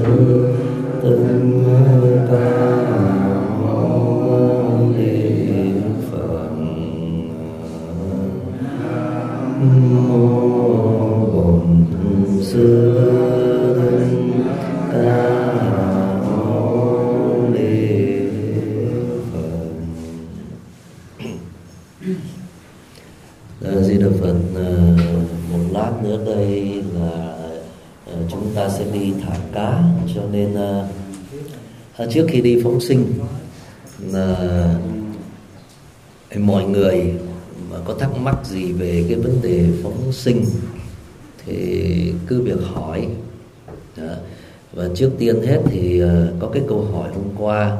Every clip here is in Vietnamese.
Tân ca mâu ni Phật. Mô Bổn Sư Thích Ca Mâu Ni Phật. Di Đà Phật. Một lát nữa đây là chúng ta sẽ đi thả cá, cho nên trước khi đi phóng sinh mọi người mà có thắc mắc gì về cái vấn đề phóng sinh thì cứ việc hỏi. Và trước tiên hết thì có cái câu hỏi hôm qua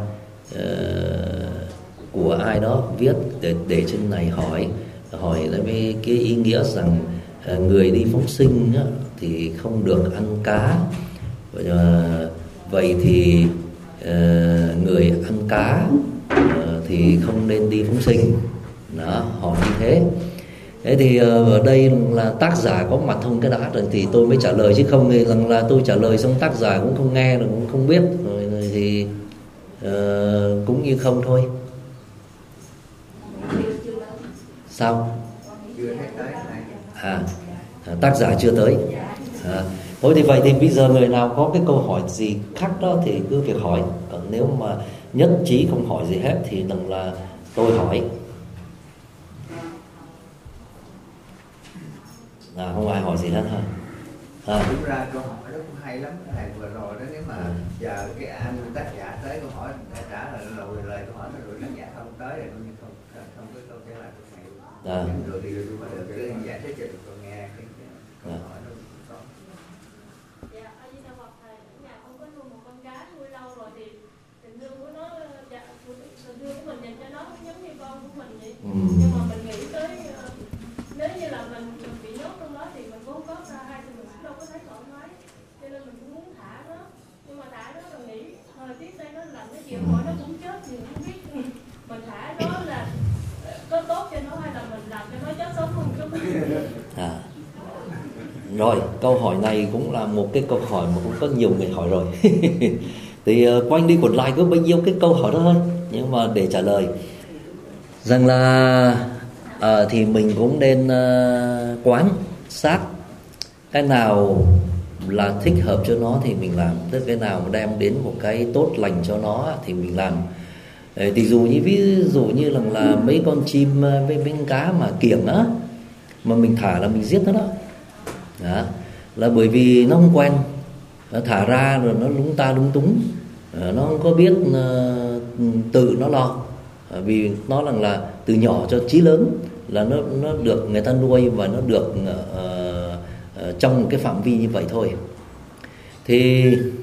của ai đó viết để trên này hỏi là với cái ý nghĩa rằng người đi phóng sinh á, thì không được ăn cá. Vậy thì người ăn cá thì không nên đi phóng sinh. Đó, hỏi như thế. Thế thì ở đây là tác giả có mặt không cái đã rồi thì tôi mới trả lời, chứ không thì là tôi trả lời xong tác giả cũng không nghe rồi cũng không biết rồi thì cũng như không thôi. Sao? Tác giả chưa tới. Thôi thì vậy thì bây giờ người nào có cái câu hỏi gì khác đó thì cứ việc hỏi. Còn nếu mà nhất trí không hỏi gì hết thì đừng là tôi hỏi. Không ai hỏi gì hết hả? Đúng ra câu hỏi đó cũng hay lắm. Cái này vừa rồi đó, nếu mà giờ cái anh tác giả tới câu hỏi để trả lời câu hỏi rồi tác giả không tới thì không có câu trả lời của thầy. Rồi thì tôi phải được cái giải thích cho tụi con nghe cái câu hỏi đó cũng có. Dạ, ở Di Đà Phật thầy, ở nhà không có nuôi một con cá nuôi lâu rồi thì tình thương của nó, tình thương của mình dành cho nó cũng giống như con của mình vậy. Nhưng mà mình nghĩ tới nếu như là mình bị nhốt trong đó thì mình cũng không có ra hai thì mình cũng đâu có thấy thoải mái, cho nên mình cũng muốn thả nó. Nhưng mà thả nó rồi nghĩ thời tiết đây nó lạnh cái chiều mỗi nó cũng chết thì không biết mình thả nó là có tốt cho nó hay là mình làm cho nó chết sớm không chứ. Rồi, câu hỏi này cũng là một cái câu hỏi mà cũng có nhiều người hỏi rồi. Thì quanh đi quẩn lại có bao nhiêu cái câu hỏi đó thôi. Nhưng mà để trả lời rằng là thì mình cũng nên quán sát cái nào là thích hợp cho nó thì mình làm, tức cái nào mà đem đến một cái tốt lành cho nó thì mình làm. Thì ví dụ như là mấy con chim với mấy con cá mà kiểng á, mà mình thả là mình giết nó đó. Đó là bởi vì nó không quen, nó thả ra rồi nó lúng ta lúng túng, nó không có biết tự nó lo. Vì nó là từ nhỏ cho chí lớn là nó được người ta nuôi và nó được trong một cái phạm vi như vậy thôi. Thì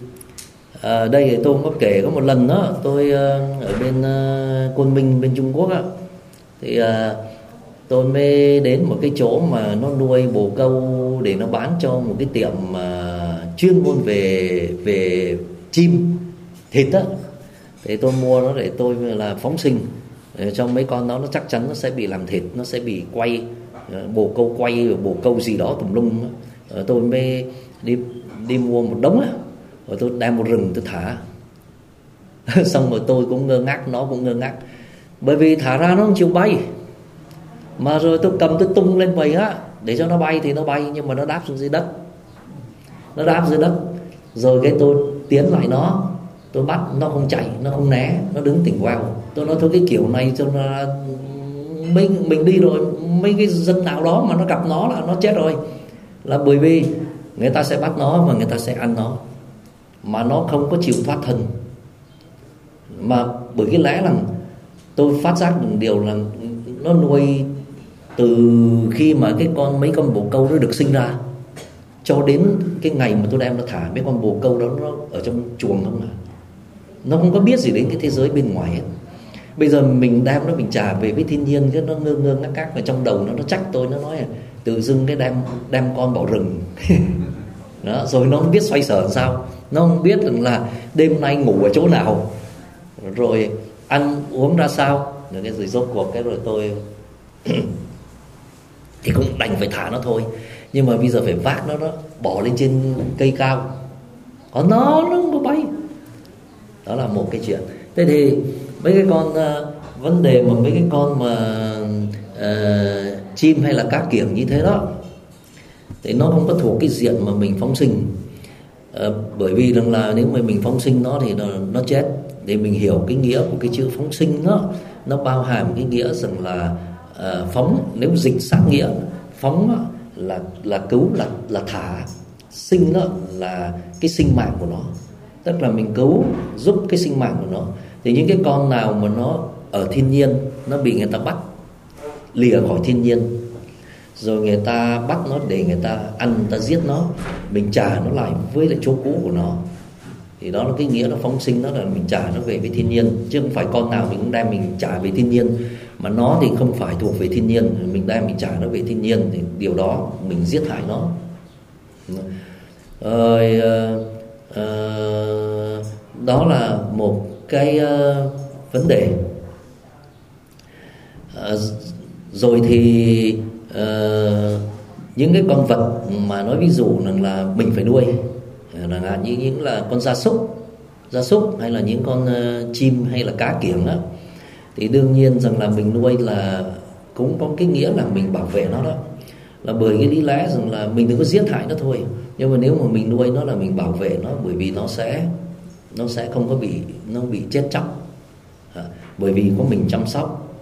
đây thì tôi cũng có kể có một lần đó tôi ở bên Côn Minh bên Trung Quốc á, thì tôi mới đến một cái chỗ mà nó nuôi bồ câu để nó bán cho một cái tiệm chuyên môn về chim thịt á. Thì tôi mua nó để tôi là phóng sinh trong mấy con đó, nó chắc chắn nó sẽ bị làm thịt, nó sẽ bị quay, bồ câu quay, bồ câu gì đó tùm lum. Tôi mới đi mua một đống á, rồi tôi đem một rừng tôi thả. Xong rồi tôi cũng ngơ ngác, nó cũng ngơ ngác, bởi vì thả ra nó không chịu bay. Mà rồi tôi cầm tôi tung lên bầy á để cho nó bay thì nó bay, nhưng mà nó đáp xuống dưới đất. Nó đáp dưới đất rồi cái tôi tiến lại nó, tôi bắt nó không chạy, nó không né, nó đứng tỉnh queo. Tôi nói thôi cái kiểu này cho nó mình đi rồi mấy cái dân nào đó mà nó gặp nó là nó chết rồi. Là bởi vì người ta sẽ bắt nó và người ta sẽ ăn nó, mà nó không có chịu thoát thân. Mà bởi cái lẽ là tôi phát giác được điều là nó nuôi từ khi mà mấy con bồ câu nó được sinh ra cho đến cái ngày mà tôi đem nó thả, mấy con bồ câu đó nó ở trong chuồng không à. Nó không có biết gì đến cái thế giới bên ngoài hết. Bây giờ mình đem nó, mình trả về với thiên nhiên, cái nó ngơ ngác và trong đầu nó trách tôi, nó nói là tự dưng cái đem con vào rừng. Đó, rồi nó không biết xoay sở làm sao, nó không biết là đêm nay ngủ ở chỗ nào, rồi ăn uống ra sao. Rồi cái gì rốt cuộc cái rồi tôi thì cũng đành phải thả nó thôi. Nhưng mà bây giờ phải vác nó bỏ lên trên cây cao, còn nó có bay. Đó là một cái chuyện. Thế thì mấy cái con vấn đề mà mấy cái con mà chim hay là cá kiểng như thế đó thì nó không có thuộc cái diện mà mình phóng sinh. Bởi vì rằng là nếu mà mình phóng sinh nó thì nó chết. Để mình hiểu cái nghĩa của cái chữ phóng sinh đó, nó bao hàm cái nghĩa rằng là phóng, nếu dịch sát nghĩa, phóng là cứu, là thả, sinh đó là cái sinh mạng của nó, tức là mình cứu giúp cái sinh mạng của nó. Thì những cái con nào mà nó ở thiên nhiên, nó bị người ta bắt lìa khỏi thiên nhiên, rồi người ta bắt nó để người ta ăn, người ta giết nó, mình trả nó lại với lại chỗ cũ của nó, thì đó là cái nghĩa là phóng sinh, đó là mình trả nó về với thiên nhiên, chứ không phải con nào mình cũng đem mình trả về thiên nhiên, mà nó thì không phải thuộc về thiên nhiên, mình đem mình trả nó về thiên nhiên, thì điều đó mình giết hại nó. Đó là một cái vấn đề. Rồi thì những cái con vật mà nói ví dụ là mình phải nuôi, là những là con gia súc hay là những con chim hay là cá kiểng đó, thì đương nhiên rằng là mình nuôi là cũng có cái nghĩa là mình bảo vệ nó đó, là bởi cái lý lẽ rằng là mình đừng có giết hại nó thôi. Nhưng mà nếu mà mình nuôi nó là mình bảo vệ nó, bởi vì nó sẽ không có bị chết chóc, bởi vì có mình chăm sóc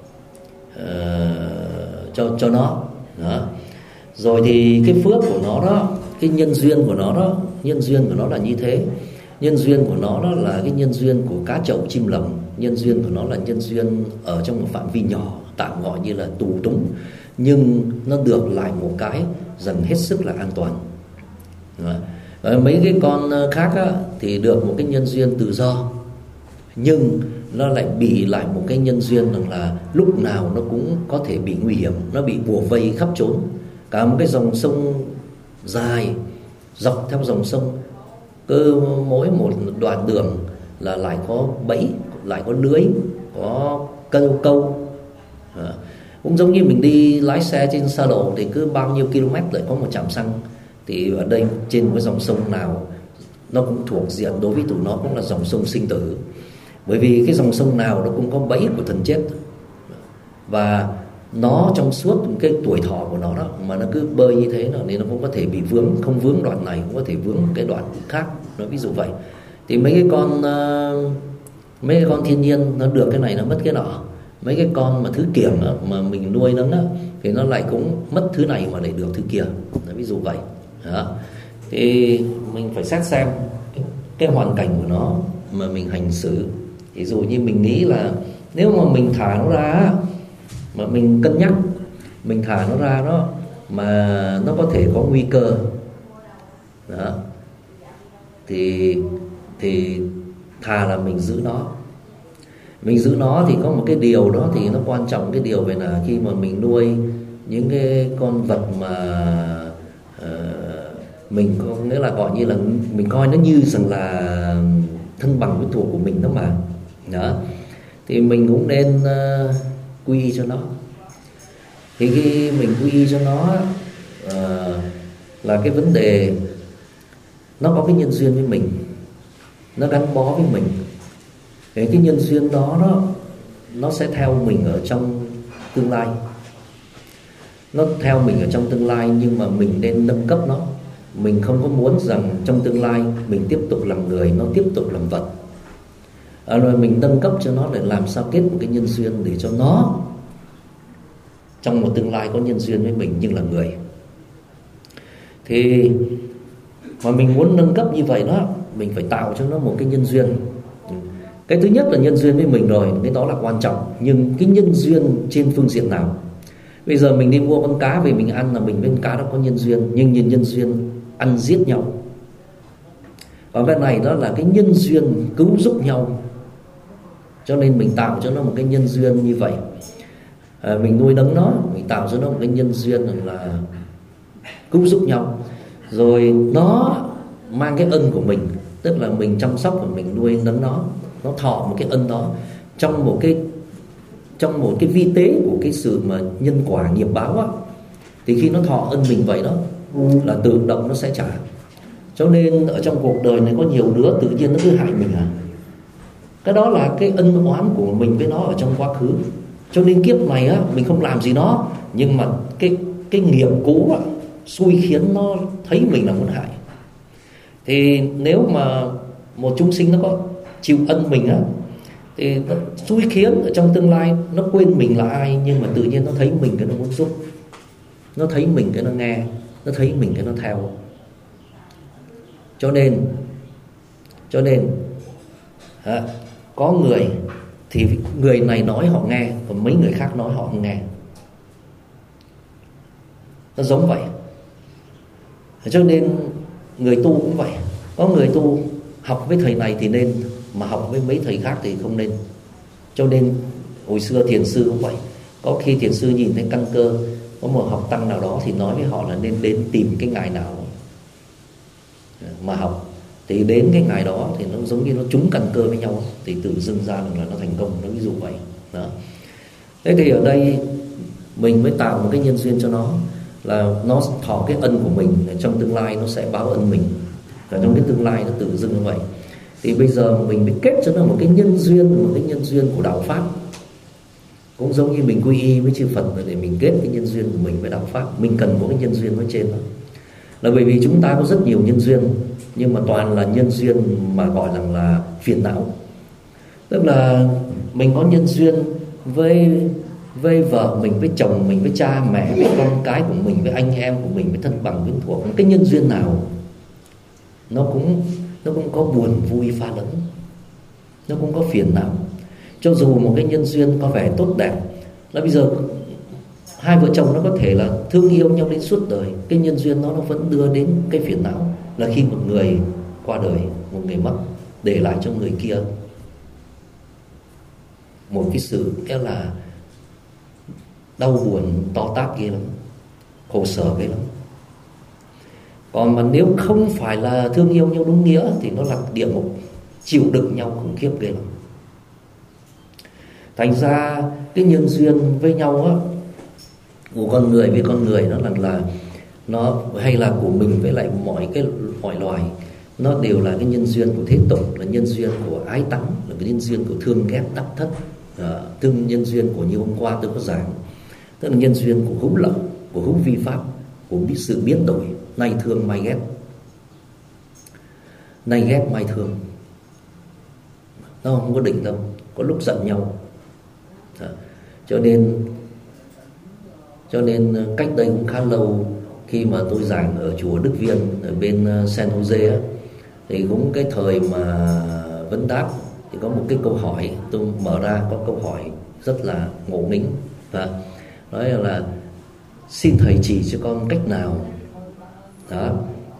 cho nó đó. Rồi thì cái phước của nó đó, cái nhân duyên của nó đó, nhân duyên của nó là như thế. Nhân duyên của nó đó là cái nhân duyên của cá chậu chim lồng. Nhân duyên của nó là nhân duyên ở trong một phạm vi nhỏ, tạm gọi như là tù túng, nhưng nó được lại một cái rằng hết sức là an toàn. Mấy cái con khác á, thì được một cái nhân duyên tự do, nhưng nó lại bị lại một cái nhân duyên rằng là lúc nào nó cũng có thể bị nguy hiểm, nó bị bủa vây khắp trốn. Cả một cái dòng sông dài, dọc theo dòng sông, cứ mỗi một đoạn đường là lại có bẫy, lại có lưới, có câu. Cũng giống như mình đi lái xe trên xa lộ thì cứ bao nhiêu km lại có một trạm xăng. Thì ở đây trên một cái dòng sông nào nó cũng thuộc diện, đối với tụi nó cũng là dòng sông sinh tử. Bởi vì cái dòng sông nào nó cũng có bẫy của thần chết, và nó trong suốt cái tuổi thọ của nó đó mà nó cứ bơi như thế nên nó cũng có thể bị vướng, không vướng đoạn này cũng có thể vướng cái đoạn khác, nó ví dụ vậy. Thì mấy cái con thiên nhiên nó được cái này nó mất cái nọ. Mấy cái con mà thứ kiểng đó, mà mình nuôi nó đó, thì nó lại cũng mất thứ này mà lại được thứ kia, ví dụ vậy đó. Thì mình phải xét xem cái hoàn cảnh của nó mà mình hành xử. Ví dụ như mình nghĩ là nếu mà mình thả nó ra, mà mình cân nhắc mình thả nó ra đó mà nó có thể có nguy cơ đó, thì thà là mình giữ nó. Mình giữ nó thì có một cái điều đó thì nó quan trọng, cái điều về là khi mà mình nuôi những cái con vật mà mình có nghĩa là gọi như là mình coi nó như rằng là thân bằng với thuộc của mình đó mà đó, thì mình cũng nên quy y cho nó. Thì khi mình quy y cho nó là cái vấn đề nó có cái nhân duyên với mình, nó gắn bó với mình. Cái nhân duyên đó nó sẽ theo mình ở trong tương lai. Nó theo mình ở trong tương lai, nhưng mà mình nên nâng cấp nó. Mình không có muốn rằng trong tương lai mình tiếp tục làm người, nó tiếp tục làm vật. Rồi mình nâng cấp cho nó để làm sao kết một cái nhân duyên để cho nó trong một tương lai có nhân duyên với mình nhưng là người. Thì mà mình muốn nâng cấp như vậy đó, mình phải tạo cho nó một cái nhân duyên. Cái thứ nhất là nhân duyên với mình rồi, cái đó là quan trọng. Nhưng cái nhân duyên trên phương diện nào? Bây giờ mình đi mua con cá về mình ăn là mình với con cá đó có nhân duyên, nhưng nhân duyên ăn giết nhau. Còn cái này đó là cái nhân duyên cứu giúp nhau, cho nên mình tạo cho nó một cái nhân duyên như vậy. Mình nuôi nấng nó, mình tạo cho nó một cái nhân duyên là cứu giúp nhau. Rồi nó mang cái ân của mình, tức là mình chăm sóc và mình nuôi nấng nó thọ một cái ân đó trong một cái vi tế của cái sự mà nhân quả nghiệp báo á. Thì khi nó thọ ân mình vậy đó là tự động nó sẽ trả. Cho nên ở trong cuộc đời này có nhiều đứa tự nhiên nó cứ hại mình à. Cái đó là cái ân oán của mình với nó ở trong quá khứ. Cho nên kiếp này á, mình không làm gì nó, nhưng mà cái nghiệp cũ á, xui khiến nó thấy mình là muốn hại. Thì nếu mà một chúng sinh nó có chịu ân mình á, thì nó xui khiến ở trong tương lai nó quên mình là ai, nhưng mà tự nhiên nó thấy mình cái nó muốn giúp, nó thấy mình cái nó nghe, nó thấy mình cái nó theo. Cho nên có người thì người này nói họ nghe, còn mấy người khác nói họ không nghe. Nó giống vậy. Cho nên người tu cũng vậy. Có người tu học với thầy này thì nên, mà học với mấy thầy khác thì không nên. Cho nên hồi xưa thiền sư cũng vậy. Có khi thiền sư nhìn thấy căn cơ, có một học tăng nào đó thì nói với họ là nên đến tìm cái ngày nào mà học. Thì đến cái ngày đó thì nó giống như nó trúng căn cơ với nhau, thì tự dưng ra là nó thành công. Nó ví dụ vậy đó. Thế thì ở đây mình mới tạo một cái nhân duyên cho nó, là nó thọ cái ân của mình, trong tương lai nó sẽ báo ân mình, và trong cái tương lai nó tự dưng như vậy. Thì bây giờ mình mới kết cho nó một cái nhân duyên của đạo pháp. Cũng giống như mình quy y với chư Phật để mình kết cái nhân duyên của mình với đạo pháp. Mình cần có cái nhân duyên nói trên đó, là bởi vì chúng ta có rất nhiều nhân duyên, nhưng mà toàn là nhân duyên mà gọi là phiền não. Tức là mình có nhân duyên với vợ mình, với chồng mình, với cha mẹ, với con cái của mình, với anh em của mình, với thân bằng quyến thuộc. Cái nhân duyên nào nó cũng có buồn vui pha lẫn, nó cũng có phiền não. Cho dù một cái nhân duyên có vẻ tốt đẹp, là bây giờ hai vợ chồng nó có thể là thương yêu nhau đến suốt đời, cái nhân duyên nó vẫn đưa đến cái phiền não, là khi một người qua đời, một người mất, để lại cho người kia một cái sự cái là đau buồn to tát ghê lắm, khổ sở ghê lắm. Còn mà nếu không phải là thương yêu nhau đúng nghĩa thì nó là địa ngục, chịu đựng nhau khủng khiếp ghê lắm. Thành ra cái nhân duyên với nhau á, của con người với con người, nó là nó, hay là của mình với lại mọi loài, nó đều là cái nhân duyên của thế tục, là nhân duyên của ái tắng, là cái nhân duyên của thương ghét đắc thất, nhân duyên của như hôm qua tôi có giảng, tức là nhân duyên của hữu lậu, của hữu vi pháp, của sự biến đổi, nay thương mai ghét, nay ghét mai thương. Nó không có định đâu, có lúc giận nhau. Cho nên cách đây cũng khá lâu, khi mà tôi giảng ở chùa Đức Viên ở bên San Jose á, thì cũng cái thời mà vấn đáp thì có một cái câu hỏi, tôi mở ra có câu hỏi rất là ngộ nghĩnh, nói là xin thầy chỉ cho con cách nào đó,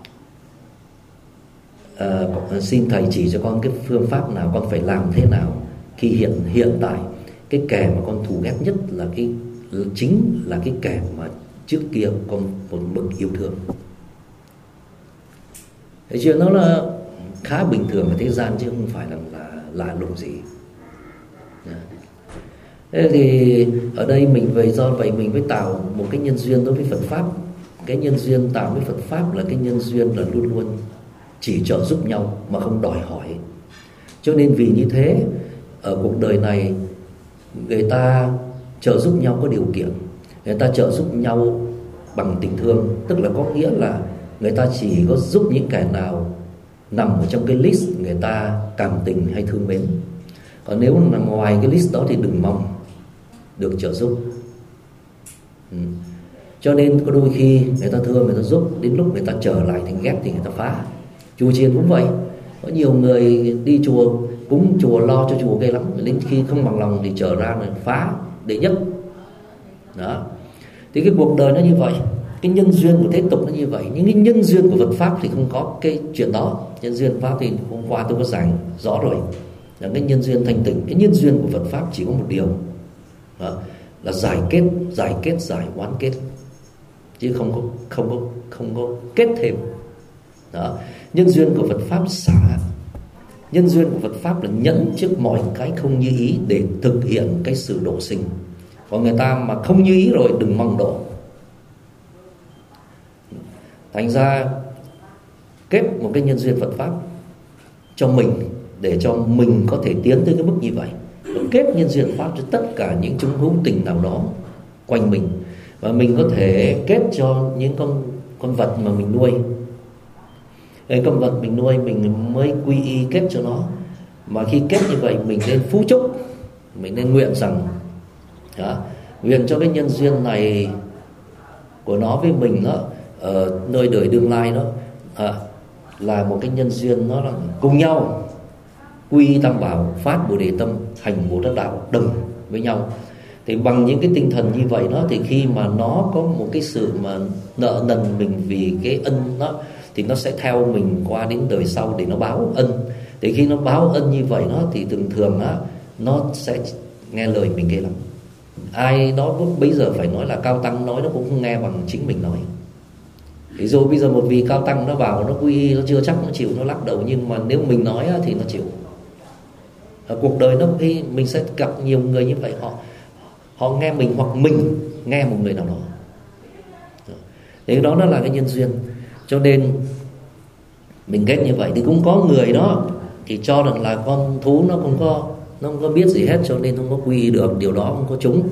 xin thầy chỉ cho con cái phương pháp nào, con phải làm thế nào khi hiện tại cái kẻ mà con thù ghét nhất là chính là cái kẻ mà trước kia con một mực yêu thương. Thế chuyện đó là khá bình thường ở thế gian, chứ không phải là lạ lùng gì. Thế thì ở đây do vậy mình mới tạo một cái nhân duyên đối với Phật pháp. Cái nhân duyên tạo với Phật pháp là cái nhân duyên là luôn luôn chỉ trợ giúp nhau mà không đòi hỏi. Cho nên vì như thế, ở cuộc đời này người ta trợ giúp nhau có điều kiện, người ta trợ giúp nhau bằng tình thương, tức là có nghĩa là người ta chỉ có giúp những kẻ nào nằm ở trong cái list người ta cảm tình hay thương mến. Còn nếu nằm ngoài cái list đó thì đừng mong được trợ giúp. Cho nên có đôi khi người ta thương, người ta giúp, đến lúc người ta trở lại thành ghét thì người ta phá. Chùa chiền cũng vậy, có nhiều người đi chùa, cúng chùa, lo cho chùa ghê lắm, đến khi không bằng lòng thì trở ra là phá đệ nhất đó. Thì cái cuộc đời nó như vậy, cái nhân duyên của thế tục nó như vậy. Nhưng cái nhân duyên của Phật pháp thì không có cái chuyện đó. Nhân duyên Pháp thì hôm qua tôi có giảng rõ rồi, là cái nhân duyên thanh tịnh. Cái nhân duyên của Phật pháp chỉ có một điều đó, là giải oán kết, chứ không có kết thêm đó. Nhân duyên của Phật pháp xả, nhân duyên của Phật pháp là nhẫn trước mọi cái không như ý để thực hiện cái sự độ sinh. Còn người ta mà không như ý rồi đừng mong độ. Thành ra kết một cái nhân duyên Phật pháp cho mình, để cho mình có thể tiến tới cái mức như vậy. Kết nhân duyên pháp cho tất cả những chúng hữu tình nào đó quanh mình, và mình có thể kết cho những con vật mà mình nuôi. Cái con vật mình nuôi mình mới quy y kết cho nó. Mà khi kết như vậy mình nên phú chúc, mình nên nguyện rằng nguyện cho cái nhân duyên này của nó với mình đó, ở nơi đời tương lai đó là một cái nhân duyên nó là cùng nhau quy y tam bảo, phát Bồ Đề tâm, hành Bồ Tát đạo đồng với nhau. Thì bằng những cái tinh thần như vậy đó, thì khi mà nó có một cái sự mà nợ nần mình vì cái ân đó, thì nó sẽ theo mình qua đến đời sau để nó báo ân. Thì khi nó báo ân như vậy đó, thì thường thường á, nó sẽ nghe lời mình ghê lắm. Ai đó bây giờ phải nói là cao tăng nói, nó cũng không nghe bằng chính mình nói. Ví dụ bây giờ một vị cao tăng nó vào nó quy y, nó chưa chắc nó chịu, nó lắc đầu. Nhưng mà nếu mình nói á, thì nó chịu. Ở cuộc đời nó khi mình sẽ gặp nhiều người như vậy, họ nghe mình hoặc mình nghe một người nào đó. Thì đó nó là cái nhân duyên. Cho nên mình kết như vậy. Thì cũng có người đó thì cho rằng là con thú nó không có biết gì hết, cho nên không có quy y được, điều đó không có trúng.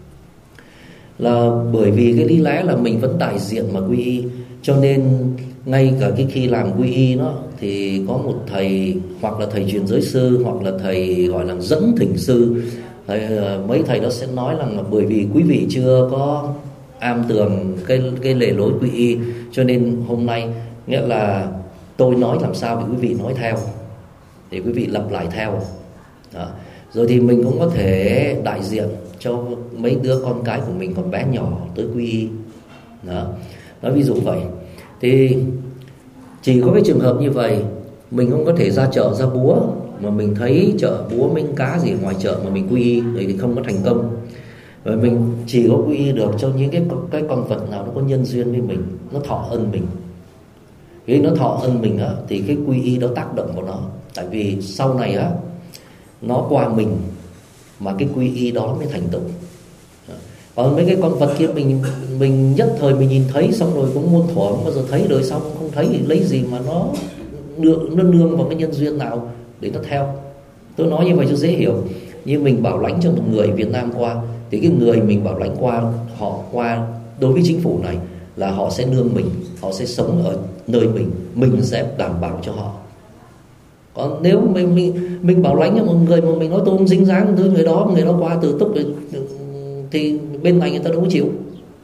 Là bởi vì cái lý lẽ là mình vẫn đại diện mà quy y, cho nên ngay cả cái khi làm quy y đó thì có một thầy, hoặc là thầy truyền giới sư, hoặc là thầy gọi là dẫn thỉnh sư, mấy thầy đó sẽ nói rằng là bởi vì quý vị chưa có am tường cái lề lối quy y, cho nên hôm nay nghĩa là tôi nói làm sao thì quý vị nói theo, để quý vị lặp lại theo đó. Rồi thì mình cũng có thể đại diện cho mấy đứa con cái của mình còn bé nhỏ tới quy y đó. Nói ví dụ vậy. Thì chỉ có cái trường hợp như vậy, mình không có thể ra chợ ra búa, mà mình thấy chợ búa miếng cá gì ngoài chợ mà mình quy y thì không có thành công. Và mình chỉ có quy y được cho những cái con vật nào nó có nhân duyên với mình, nó thọ ân mình. Khi nó thọ ân mình á, thì cái quy y đó tác động vào nó. Tại vì sau này á, nó qua mình mà cái quy y đó mới thành tựu. Còn mấy cái con vật kia mình nhất thời mình nhìn thấy xong rồi cũng muôn thuở, không bao giờ thấy, đời sau không thấy thì lấy gì mà nó nương vào cái nhân duyên nào để nó theo. Tôi nói như vậy cho dễ hiểu. Như mình bảo lãnh cho một người Việt Nam qua, thì cái người mình bảo lãnh qua, họ qua đối với chính phủ này là họ sẽ nương mình, họ sẽ sống ở nơi mình sẽ đảm bảo cho họ. Còn nếu mình bảo lãnh cho một người mà mình nói tôi không dính dáng tới người đó qua từ túc thì bên này người ta đâu có chịu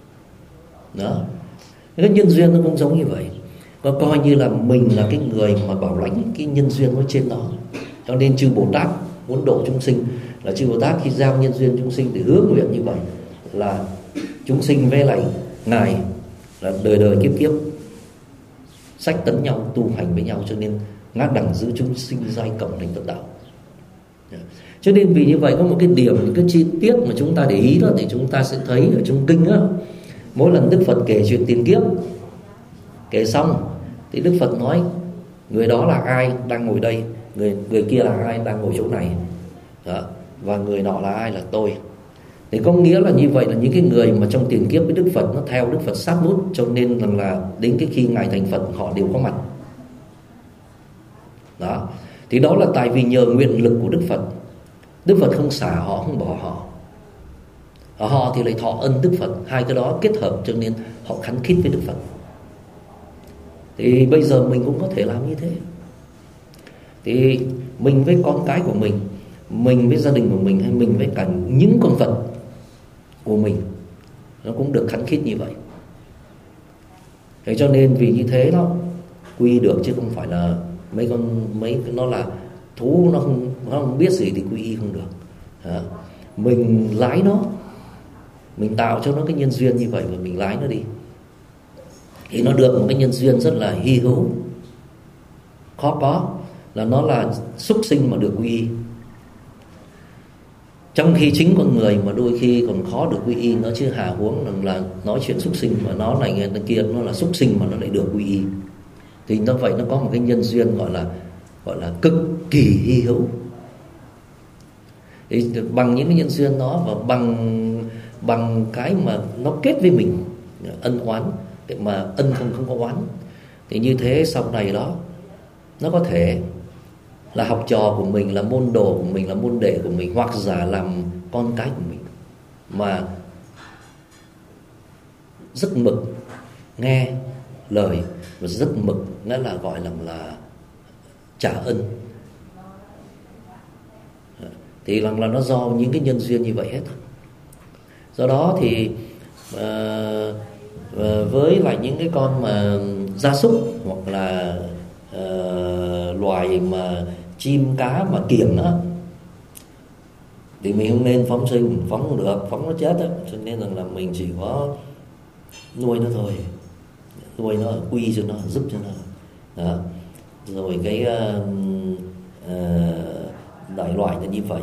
đó. Cái nhân duyên nó cũng giống như vậy. Có coi như là mình là cái người mà bảo lãnh cái nhân duyên ở trên đó. Cho nên chư Bồ Tát muốn độ chúng sinh, là chư Bồ Tát khi giao nhân duyên chúng sinh thì hứa nguyện như vậy, là chúng sinh với lại ngài là đời đời kiếp kiếp sách tấn nhau tu hành với nhau, cho nên ngát đẳng giữ chúng sinh giai cộng thành Phật đạo. Cho nên vì như vậy có một cái điểm, những cái chi tiết mà chúng ta để ý đó, thì chúng ta sẽ thấy ở trong kinh á, mỗi lần Đức Phật kể chuyện tiền kiếp, kể xong thì Đức Phật nói người đó là ai đang ngồi đây, người kia là ai đang ngồi chỗ này đó, và người nọ là ai, là tôi. Thì có nghĩa là như vậy, là những cái người mà trong tiền kiếp với Đức Phật nó theo Đức Phật sát nút, cho nên rằng là đến cái khi ngài thành Phật họ đều có mặt đó. Thì đó là tại vì nhờ nguyện lực của Đức Phật. Đức Phật không xả họ, không bỏ họ. Họ thì lại thọ ân Đức Phật. Hai cái đó kết hợp cho nên họ khánh khít với Đức Phật. Thì bây giờ mình cũng có thể làm như thế. Thì mình với con cái của mình với gia đình của mình, hay mình với cả những con vật của mình, nó cũng được khánh khít như vậy. Thế cho nên vì như thế đó quy được, chứ không phải là mấy nó là thú, nó không biết gì thì quy y không được. Mình lái nó, mình tạo cho nó cái nhân duyên như vậy và mình lái nó đi, thì nó được một cái nhân duyên rất là hy hữu, khó có, là nó là súc sinh mà được quy y. Trong khi chính con người mà đôi khi còn khó được quy y nó, chứ hà huống là nói chuyện súc sinh mà nó này người kia, nó là súc sinh mà nó lại được quy y. Thì nó vậy, nó có một cái nhân duyên gọi là cực kỳ hy hữu. Thì bằng những cái nhân duyên đó, và bằng cái mà nó kết với mình ân oán, mà ân không có oán, Thì như thế sau này đó, nó có thể là học trò của mình, là môn đồ của mình, là môn đệ của mình, hoặc giả làm con cái của mình, mà rất mực nghe lời và rất mực, nghĩa là gọi là trả ơn. Thì là nó do những cái nhân duyên như vậy hết. Do đó thì với lại những cái con mà gia súc hoặc là loài mà chim cá mà kiểng đó, thì mình không nên phóng sinh, phóng không được, phóng nó chết đó. Cho nên là mình chỉ có nuôi nó thôi, nuôi nó, quy cho nó, giúp cho nó đó. Rồi cái đại loại là như vậy.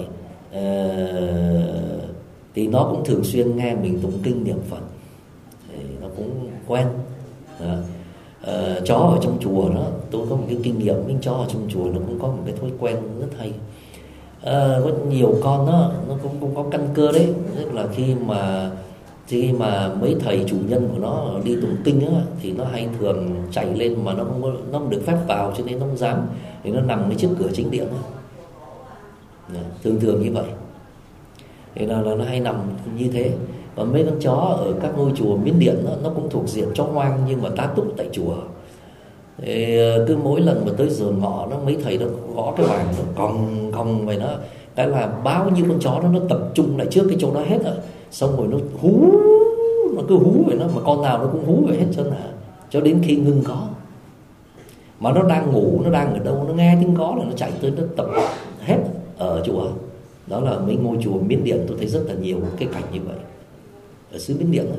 Thì nó cũng thường xuyên nghe mình tụng kinh niệm Phật, thì nó cũng quen đó. Chó ở trong chùa đó, tôi có một cái kinh nghiệm với chó ở trong chùa, nó cũng có một cái thói quen rất hay. Có nhiều con đó, nó cũng có căn cơ đấy, tức là khi mà mấy thầy chủ nhân của nó đi tụng kinh á, thì nó hay thường chạy lên, mà nó không được phép vào, cho nên nó không dám, thì nó nằm ngay trước cửa chính điện đó. Thường như vậy, thì là nó hay nằm như thế. Còn mấy con chó ở các ngôi chùa Miến Điện đó, nó cũng thuộc diện chó hoang nhưng mà tá túc tại chùa. Thì cứ mỗi lần mà tới giờ ngọ, nó mấy thầy nó gõ cái bảng, nó còng vậy đó, cái là bao nhiêu con chó đó nó tập trung lại trước cái chỗ đó hết rồi, xong rồi nó hú, nó cứ hú vậy đó, mà con nào nó cũng hú vậy hết trơn à, cho đến khi ngưng có. Mà nó đang ngủ, nó đang ở đâu, nó nghe tiếng có là nó chạy tới, nó tập hết ở chùa. Đó là mấy ngôi chùa Miến Điện tôi thấy rất là nhiều cái cảnh như vậy ở xứ Miến Điện.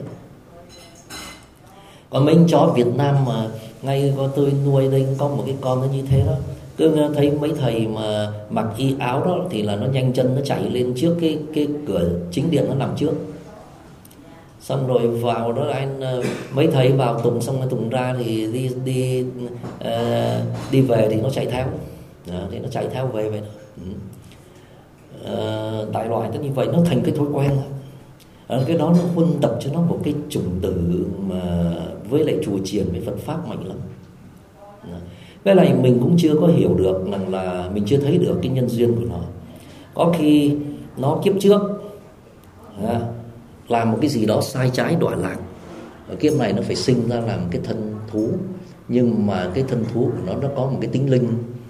Còn mấy chó Việt Nam mà ngay có tôi nuôi đây có một cái con nó như thế đó, cứ thấy mấy thầy mà mặc y áo đó thì là nó nhanh chân, nó chạy lên trước cái cửa chính điện, nó nằm trước. Xong rồi vào đó anh mấy thầy vào tụng xong rồi tụng ra thì đi về thì nó chạy theo đó, thì nó chạy theo về vậy đó. Đại loại như vậy, nó thành cái thói quen. Cái đó nó huân tập cho nó một cái chủng tử mà với lại chùa chiền với Phật pháp mạnh lắm. Cái này mình cũng chưa có hiểu được, rằng là mình chưa thấy được cái nhân duyên của nó. Có khi nó kiếp trước làm một cái gì đó sai trái đọa lạc, ở kiếp này nó phải sinh ra làm cái thân thú, nhưng mà cái thân thú của nó có một cái tính linh.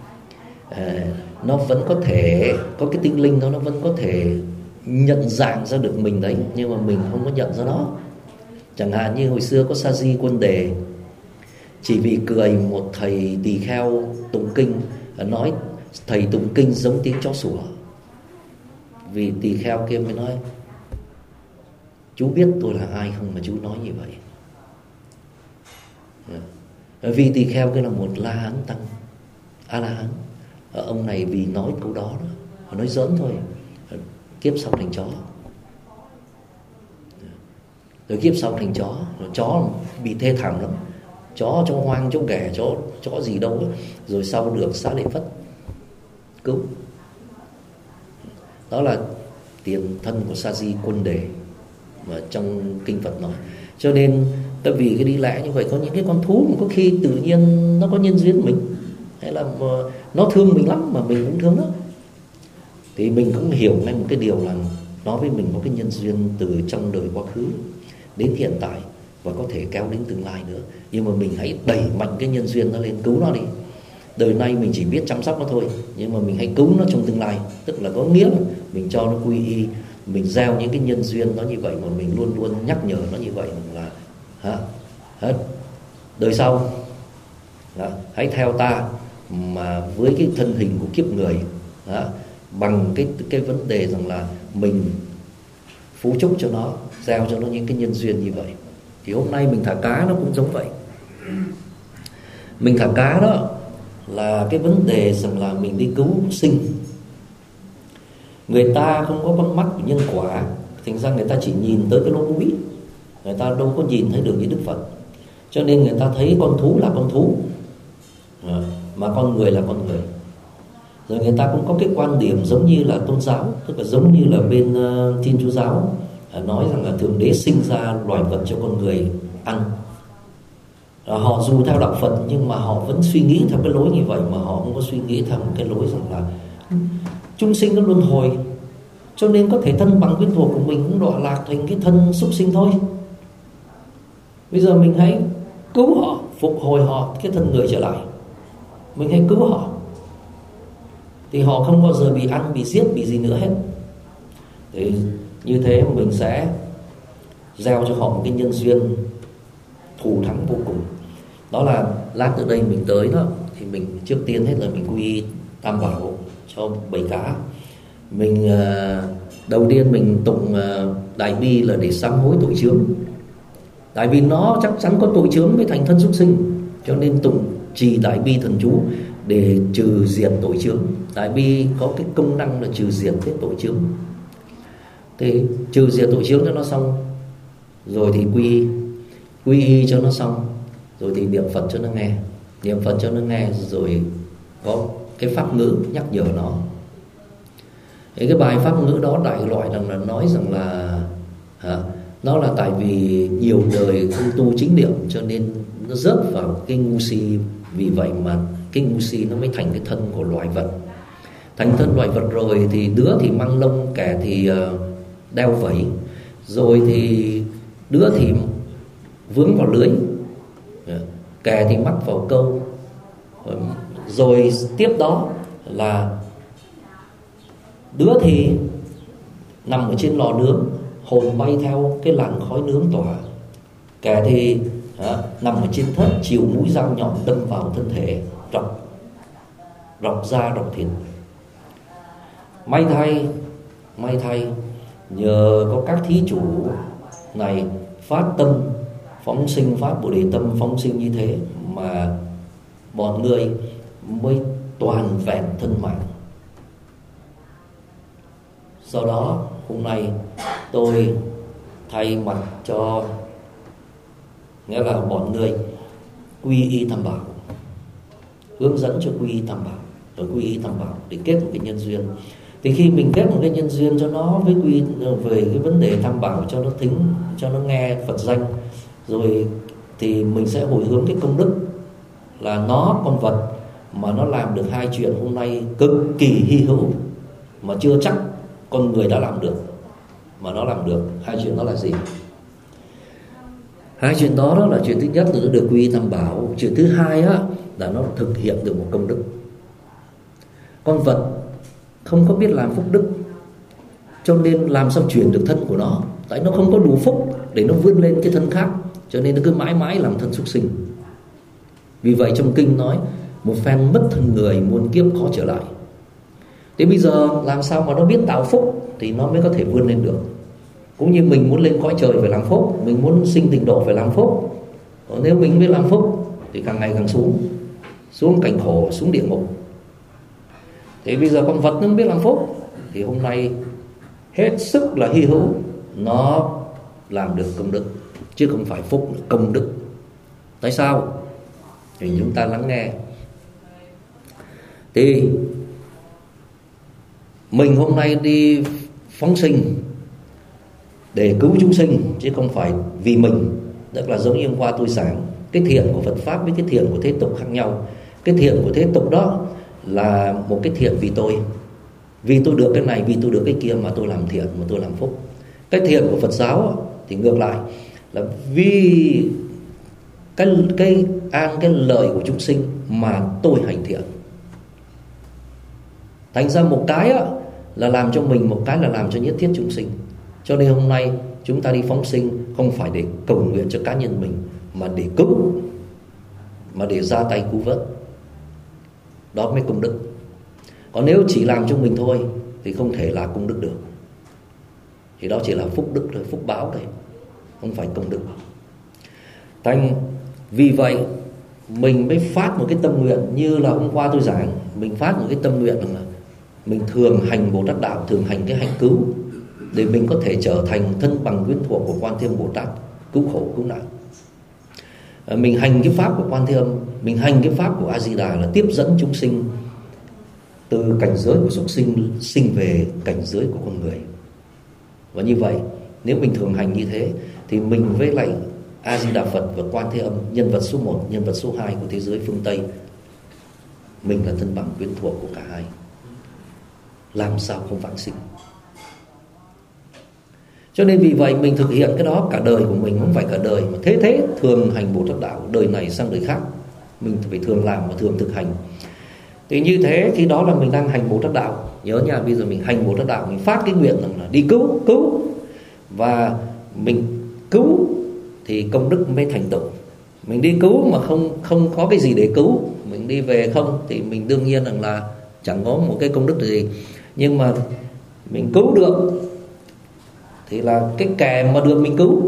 Nó vẫn có thể có cái tinh linh đó, nó vẫn có thể nhận dạng ra được mình đấy, nhưng mà mình không có nhận ra nó. Chẳng hạn như hồi xưa có Sa Di Quân Đề, chỉ vì cười một thầy tỳ kheo tụng kinh, nói thầy tụng kinh giống tiếng chó sủa. Vì tỳ kheo kia mới nói: chú biết tôi là ai không mà chú nói như vậy? Vì tỳ kheo kia là một La Hán tăng, A La Hán. Ông này vì nói câu đó nói giỡn thôi, kiếp sau thành chó. Rồi kiếp sau thành chó bị thê thảm lắm, chó hoang, chó ghẻ, chó gì đâu đó. Rồi sau được Xá Lợi Phất cứu. Đó là tiền thân của Sa Di Quân Đề mà trong kinh Phật nói. Cho nên tại vì cái đi lẽ như vậy, có những cái con thú mà có khi tự nhiên nó có nhân duyên mình, hay là nó thương mình lắm mà mình cũng thương nó, thì mình cũng hiểu ngay một cái điều là nó với mình có cái nhân duyên từ trong đời quá khứ đến hiện tại và có thể kéo đến tương lai nữa. Nhưng mà mình hãy đẩy mạnh cái nhân duyên nó lên, cứu nó đi. Đời nay mình chỉ biết chăm sóc nó thôi, nhưng mà mình hãy cứu nó trong tương lai. Tức là có nghĩa là mình cho nó quy y, mình gieo những cái nhân duyên nó như vậy, mà mình luôn luôn nhắc nhở nó như vậy là hết đời sau hãy theo ta, mà với cái thân hình của kiếp người, bằng cái vấn đề rằng là mình phú chúc cho nó, gieo cho nó những cái nhân duyên như vậy. Thì hôm nay mình thả cá nó cũng giống vậy. Mình thả cá đó là cái vấn đề rằng là mình đi cứu sinh. Người ta không có con mắt của nhân quả, thành ra người ta chỉ nhìn tới cái lỗ mũi, người ta đâu có nhìn thấy được như Đức Phật. Cho nên người ta thấy con thú là con thú, mà con người là con người. Rồi người ta cũng có cái quan điểm giống như là tôn giáo, tức là giống như là bên Thiên Chúa giáo nói rằng là Thượng Đế sinh ra loài vật cho con người ăn. Họ dù theo đạo Phật nhưng mà họ vẫn suy nghĩ theo cái lối như vậy, mà họ không có suy nghĩ theo một cái lối rằng là chúng sinh nó luân hồi, cho nên có thể thân bằng quyến thuộc của mình cũng đọa lạc thành cái thân súc sinh thôi. Bây giờ mình hãy cứu họ, phục hồi họ cái thân người trở lại, mình hãy cứu họ, thì họ không bao giờ bị ăn, bị giết, bị gì nữa hết. Thì như thế mình sẽ gieo cho họ một cái nhân duyên thù thắng vô cùng. Đó là lát từ đây mình tới đó, thì mình trước tiên hết là mình quy y Tam Bảo cho bầy cá. Mình đầu tiên mình tụng Đại Bi là để sám hối tội chướng. Tại vì nó chắc chắn có tội chướng mới thành thân súc sinh, cho nên tụng trì Đại Bi thần chú để trừ diệt tội chướng. Đại Bi có cái công năng là trừ diệt cái tội chướng. Thì trừ diệt tội chướng cho nó xong, rồi thì quy y cho nó xong, rồi thì niệm Phật cho nó nghe. Niệm Phật cho nó nghe rồi có cái pháp ngữ nhắc nhở nó. Thì cái bài pháp ngữ đó đại loại rằng là nói rằng là nó là tại vì nhiều đời không tu chính niệm cho nên nó rớt vào cái ngu si. Vì vậy mà cái ngu si nó mới thành cái thân của loài vật. Thành thân loài vật rồi thì đứa thì mang lông, kẻ thì đeo vảy, rồi thì đứa thì vướng vào lưới, kẻ thì mắc vào câu. Rồi tiếp đó là đứa thì nằm ở trên lò nướng, hồn bay theo cái làn khói nướng tỏa. Kẻ thì nằm ở trên thớt, chịu mũi dao nhọn đâm vào thân thể, rọc da rọc thịt. May thay nhờ có các thí chủ này phát tâm phóng sinh, phát Bồ Đề tâm phóng sinh như thế mà bọn người mới toàn vẹn thân mạng. Do đó hôm nay tôi thay mặt cho, nghĩa là bọn người quy y Tam Bảo, hướng dẫn cho quy y Tam Bảo, rồi quy y Tam Bảo để kết một cái nhân duyên. Thì khi mình kết một cái nhân duyên cho nó với về cái vấn đề Tam Bảo, cho nó thính, cho nó nghe Phật danh, rồi thì mình sẽ hồi hướng cái công đức là nó, con vật mà nó làm được hai chuyện hôm nay cực kỳ hy hữu mà chưa chắc con người đã làm được, mà nó làm được. Hai chuyện đó là gì? Hai chuyện đó là chuyện thứ nhất là nó được quy y Tam Bảo. Chuyện thứ hai là nó thực hiện được một công đức. Con vật không có biết làm phúc đức, cho nên làm sao chuyển được thân của nó, tại nó không có đủ phúc để nó vươn lên cái thân khác, cho nên nó cứ mãi mãi làm thân súc sinh. Vì vậy trong kinh nói một phen mất thân người, muôn kiếp khó trở lại. Thế bây giờ làm sao mà nó biết tạo phúc thì nó mới có thể vươn lên được. Cũng như mình muốn lên cõi trời phải làm phúc, mình muốn sinh tịnh độ phải làm phúc. Còn nếu mình biết làm phúc thì càng ngày càng xuống cảnh khổ, xuống địa ngục. Thế bây giờ con vật nó không biết làm phúc thì hôm nay hết sức là hy hữu nó làm được công đức, chứ không phải phúc là công đức. Tại sao? Thì chúng ta lắng nghe. Thì mình hôm nay đi phóng sinh để cứu chúng sinh, chứ không phải vì mình. Tức là giống như hôm qua tôi giảng, cái thiện của Phật Pháp với cái thiện của thế tục khác nhau. Cái thiện của thế tục đó là một cái thiện vì tôi được cái này, vì tôi được cái kia mà tôi làm thiện, mà tôi làm phúc. Cái thiện của Phật giáo thì ngược lại, là vì cái lợi của chúng sinh mà tôi hành thiện. Thành ra một cái là làm cho mình, một cái là làm cho nhất thiết chúng sinh. Cho nên hôm nay chúng ta đi phóng sinh không phải để cầu nguyện cho cá nhân mình, mà để cứu, mà để ra tay cứu vớt. Đó mới công đức. Còn nếu chỉ làm cho mình thôi thì không thể là công đức được. Thì đó chỉ là phúc đức thôi, phúc báo thôi, không phải công đức. Vì vậy mình mới phát một cái tâm nguyện, như là hôm qua tôi giảng, mình phát một cái tâm nguyện là mình thường hành Bồ Tát đạo, thường hành cái hạnh cứu, để mình có thể trở thành thân bằng quyến thuộc của Quan Thế Âm Bồ Tát, cứu khổ cứu nạn. Mình hành cái pháp của Quan Thế Âm, mình hành cái pháp của A Di Đà là tiếp dẫn chúng sinh từ cảnh giới của súc sinh sinh về cảnh giới của con người. Và như vậy nếu mình thường hành như thế thì mình với lại A Di Đà Phật và Quan Thế Âm, nhân vật số 1, nhân vật số 2 của thế giới phương Tây. Mình là thân bằng quyến thuộc của cả hai, làm sao không vãng sinh. Cho nên vì vậy mình thực hiện cái đó cả đời của mình, không phải cả đời mà thế thường hành Bồ Tát đạo, đời này sang đời khác mình phải thường làm và thường thực hành. Thì như thế thì đó là mình đang hành Bồ Tát đạo. Nhớ nha, bây giờ mình hành Bồ Tát đạo, mình phát cái nguyện rằng là đi cứu, và mình cứu thì công đức mới thành tựu. Mình đi cứu mà không có cái gì để cứu, mình đi về không thì mình đương nhiên rằng là chẳng có một cái công đức gì. Nhưng mà mình cứu được thì là cái kẻ mà được mình cứu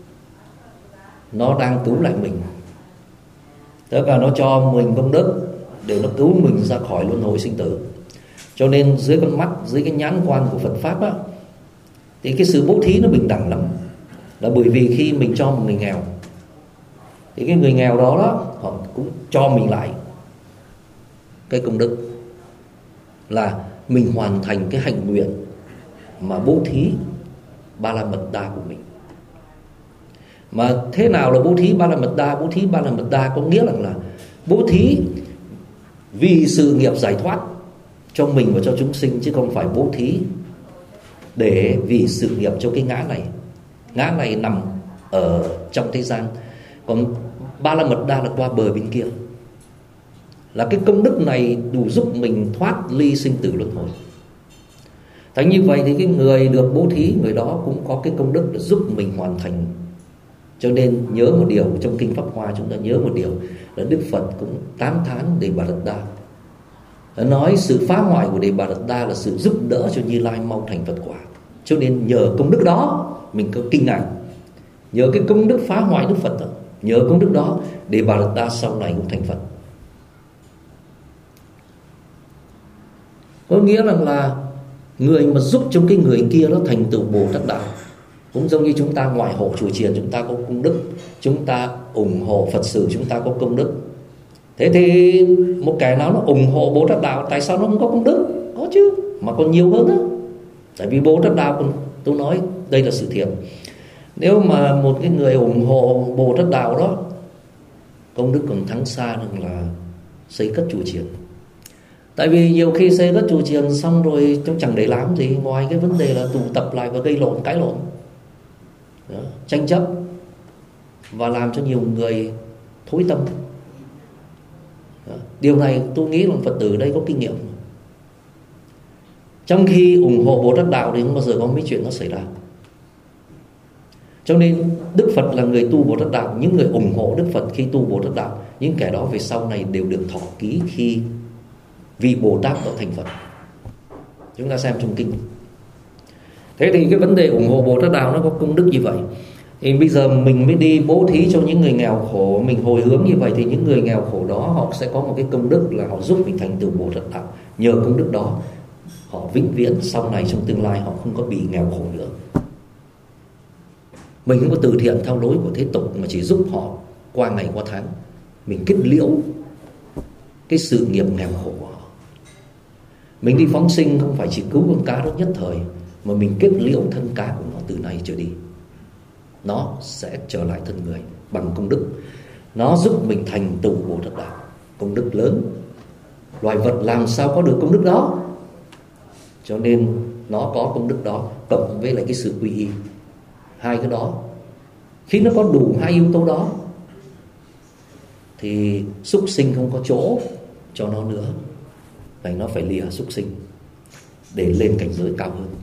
nó đang cứu lại mình, tức là nó cho mình công đức để nó cứu mình ra khỏi luân hồi sinh tử. Cho nên dưới con mắt, dưới cái nhãn quan của Phật Pháp á, thì cái sự bố thí nó bình đẳng lắm. Là bởi vì khi mình cho một người nghèo thì cái người nghèo đó họ cũng cho mình lại cái công đức, là mình hoàn thành cái hạnh nguyện mà bố thí Ba La Mật Đa của mình. Mà thế nào là bố thí Ba La Mật Đa? Bố thí Ba La Mật Đa có nghĩa là bố thí vì sự nghiệp giải thoát cho mình và cho chúng sinh, chứ không phải bố thí để vì sự nghiệp cho cái ngã này. Ngã này nằm ở trong thế gian, còn Ba La Mật Đa là qua bờ bên kia. Là cái công đức này đủ giúp mình thoát ly sinh tử luân hồi. Thành như vậy thì cái người được bố thí, người đó cũng có cái công đức để giúp mình hoàn thành. Cho nên nhớ một điều, trong Kinh Pháp Hoa chúng ta nhớ một điều là Đức Phật cũng tán thán Đề Bà Đạt Đa. Đã nói sự phá hoại của Đề Bà Đạt Đa là sự giúp đỡ cho Như Lai mau thành Phật quả. Cho nên nhờ công đức đó mình có kinh ngạc, nhờ cái công đức phá hoại Đức Phật đó, nhờ công đức đó Đề Bà Đạt Đa sau này cũng thành Phật. Có nghĩa là người mà giúp cho cái người kia nó thành tựu Bồ Tát đạo, cũng giống như chúng ta ngoại hộ chùa chiền chúng ta có công đức, chúng ta ủng hộ Phật sự chúng ta có công đức. Thế thì một kẻ nào nó ủng hộ Bồ Tát đạo, tại sao nó không có công đức? Có chứ, mà còn nhiều hơn đó. Tại vì Bồ Tát đạo, tôi nói đây là sự thiệt, nếu mà một cái người ủng hộ Bồ Tát đạo đó, công đức còn thắng xa hơn là xây cất chùa chiền. Tại vì nhiều khi xây cất chùa chiền xong rồi chúng chẳng để làm gì ngoài cái vấn đề là tụ tập lại và gây lộn, cãi lộn đó, tranh chấp, và làm cho nhiều người thối tâm đó. Điều này tôi nghĩ là Phật tử đây có kinh nghiệm. Trong khi ủng hộ Bồ Tát đạo thì không bao giờ có mấy chuyện nó xảy ra. Cho nên Đức Phật là người tu Bồ Tát đạo, những người ủng hộ Đức Phật khi tu Bồ Tát đạo, những kẻ đó về sau này đều được thọ ký khi vì Bồ Tát đã thành Phật. Chúng ta xem trong kinh. Thế thì cái vấn đề ủng hộ Bồ Tát đạo nó có công đức như vậy. Thì bây giờ mình mới đi bố thí cho những người nghèo khổ, mình hồi hướng như vậy thì những người nghèo khổ đó họ sẽ có một cái công đức là họ giúp mình thành tựu Bồ Tát đạo. Nhờ công đức đó họ vĩnh viễn sau này trong tương lai họ không có bị nghèo khổ nữa. Mình không có từ thiện theo lối của thế tục mà chỉ giúp họ qua ngày qua tháng. Mình kết liễu cái sự nghiệp nghèo khổ của họ. Mình đi phóng sinh không phải chỉ cứu con cá đó nhất thời, mà mình kết liễu thân cá của nó từ nay trở đi. Nó sẽ trở lại thân người bằng công đức. Nó giúp mình thành tựu Bồ Tát đạo, công đức lớn. Loài vật làm sao có được công đức đó? Cho nên nó có công đức đó cộng với lại cái sự quy y. Hai cái đó, khi nó có đủ hai yếu tố đó thì súc sinh không có chỗ cho nó nữa, vậy nó phải lìa súc sinh để lên cảnh giới cao hơn.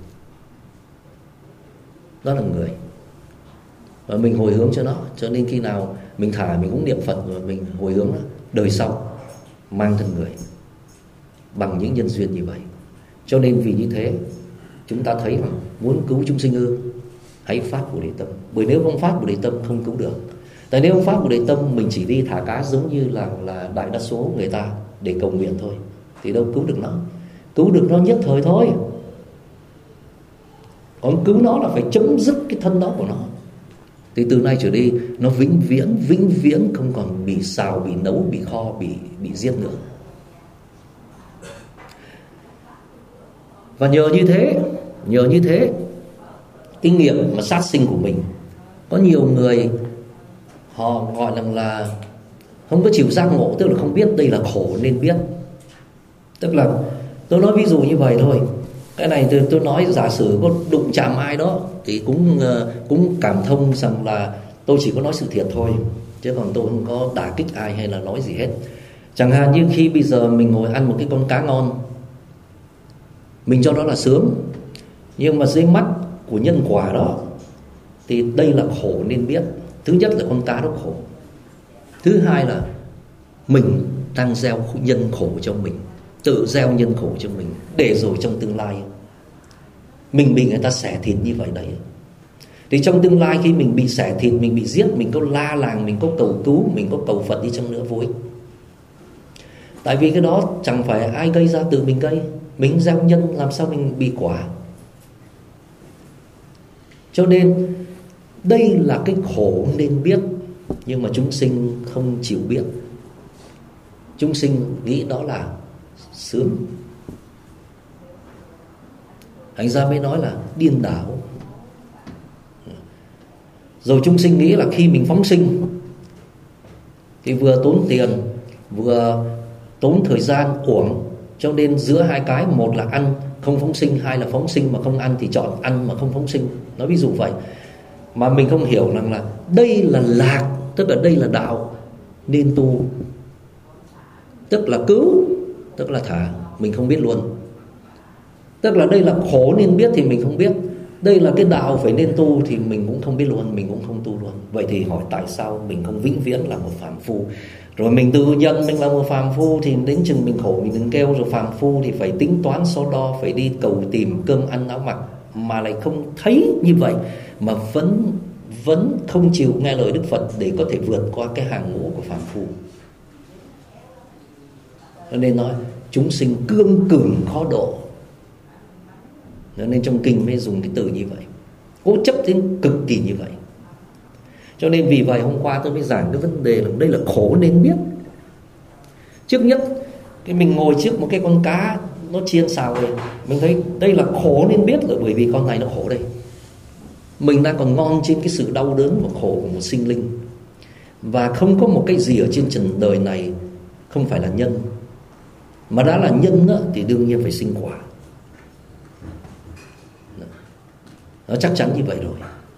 Đó là người, và mình hồi hướng cho nó. Cho nên khi nào mình thả, mình cũng niệm Phật rồi mình hồi hướng đó, đời sau mang thân người bằng những nhân duyên như vậy. Cho nên vì như thế chúng ta thấy rằng muốn cứu chúng sinh ư, hãy phát Bồ Đề tâm. Bởi nếu không phát Bồ Đề tâm không cứu được. Tại nếu không phát Bồ Đề tâm, mình chỉ đi thả cá giống như là đại đa số người ta để cầu nguyện thôi, thì đâu cứu được nó. Cứu được nó nhất thời thôi, còn cứu nó là phải chấm dứt cái thân đó của nó. Thì từ nay trở đi nó vĩnh viễn không còn bị xào, bị nấu, bị kho, bị giết nữa. Và nhờ như thế kinh nghiệm mà sát sinh của mình, có nhiều người họ gọi rằng là không có chịu giác ngộ, tức là không biết đây là khổ nên biết. Tức là tôi nói ví dụ như vậy thôi. Cái này tôi nói giả sử có đụng chạm ai đó thì cũng cảm thông rằng là tôi chỉ có nói sự thiệt thôi, chứ còn tôi không có đả kích ai hay là nói gì hết. Chẳng hạn như khi bây giờ mình ngồi ăn một cái con cá ngon, mình cho đó là sướng, nhưng mà dưới mắt của nhân quả đó thì đây là khổ nên biết. Thứ nhất là con cá đó khổ, thứ hai là mình đang gieo nhân khổ cho mình, tự gieo nhân khổ cho mình, để rồi trong tương lai mình bị người ta xẻ thịt như vậy đấy. Thì trong tương lai khi mình bị xẻ thịt, mình bị giết, mình có la làng, mình có cầu cứu, mình có cầu Phật đi chăng nữa vô ích. Tại vì cái đó chẳng phải ai gây ra, tự mình gây. Mình gieo nhân làm sao mình bị quả. Cho nên đây là cái khổ nên biết, nhưng mà chúng sinh không chịu biết. Chúng sinh nghĩ đó là sướng. Thành ra mới nói là điên đảo. Rồi chúng sinh nghĩ là khi mình phóng sinh thì vừa tốn tiền, vừa tốn thời gian uổng. Cho nên giữa hai cái, một là ăn không phóng sinh, hai là phóng sinh mà không ăn thì chọn ăn mà không phóng sinh. Nói ví dụ vậy. Mà mình không hiểu rằng là đây là lạc, tức là đây là đạo nên tu, tức là cứu, tức là thả, mình không biết luôn. Tức là đây là khổ nên biết thì mình không biết, đây là cái đạo phải nên tu thì mình cũng không biết luôn, mình cũng không tu luôn. Vậy thì hỏi tại sao mình không vĩnh viễn là một phàm phu? Rồi mình tự nhận mình là một phàm phu thì đến chừng mình khổ mình đừng kêu. Rồi phàm phu thì phải tính toán so đo, phải đi cầu tìm cơm ăn áo mặc, mà lại không thấy như vậy, mà vẫn không chịu nghe lời Đức Phật để có thể vượt qua cái hàng ngũ của phàm phu. Cho nên nói chúng sinh cương cứng khó độ. Nên trong kinh mới dùng cái từ như vậy, cố chấp đến cực kỳ như vậy. Cho nên vì vậy hôm qua tôi mới giảng cái vấn đề là đây là khổ nên biết. Trước nhất cái mình ngồi trước một cái con cá nó chiên xào rồi, mình thấy đây là khổ nên biết là bởi vì con này nó khổ đây. Mình đang còn ngon trên cái sự đau đớn và khổ của một sinh linh. Và không có một cái gì ở trên trần đời này không phải là nhân. Mà đã là nhân đó, thì đương nhiên phải sinh quả. Nó chắc chắn như vậy rồi.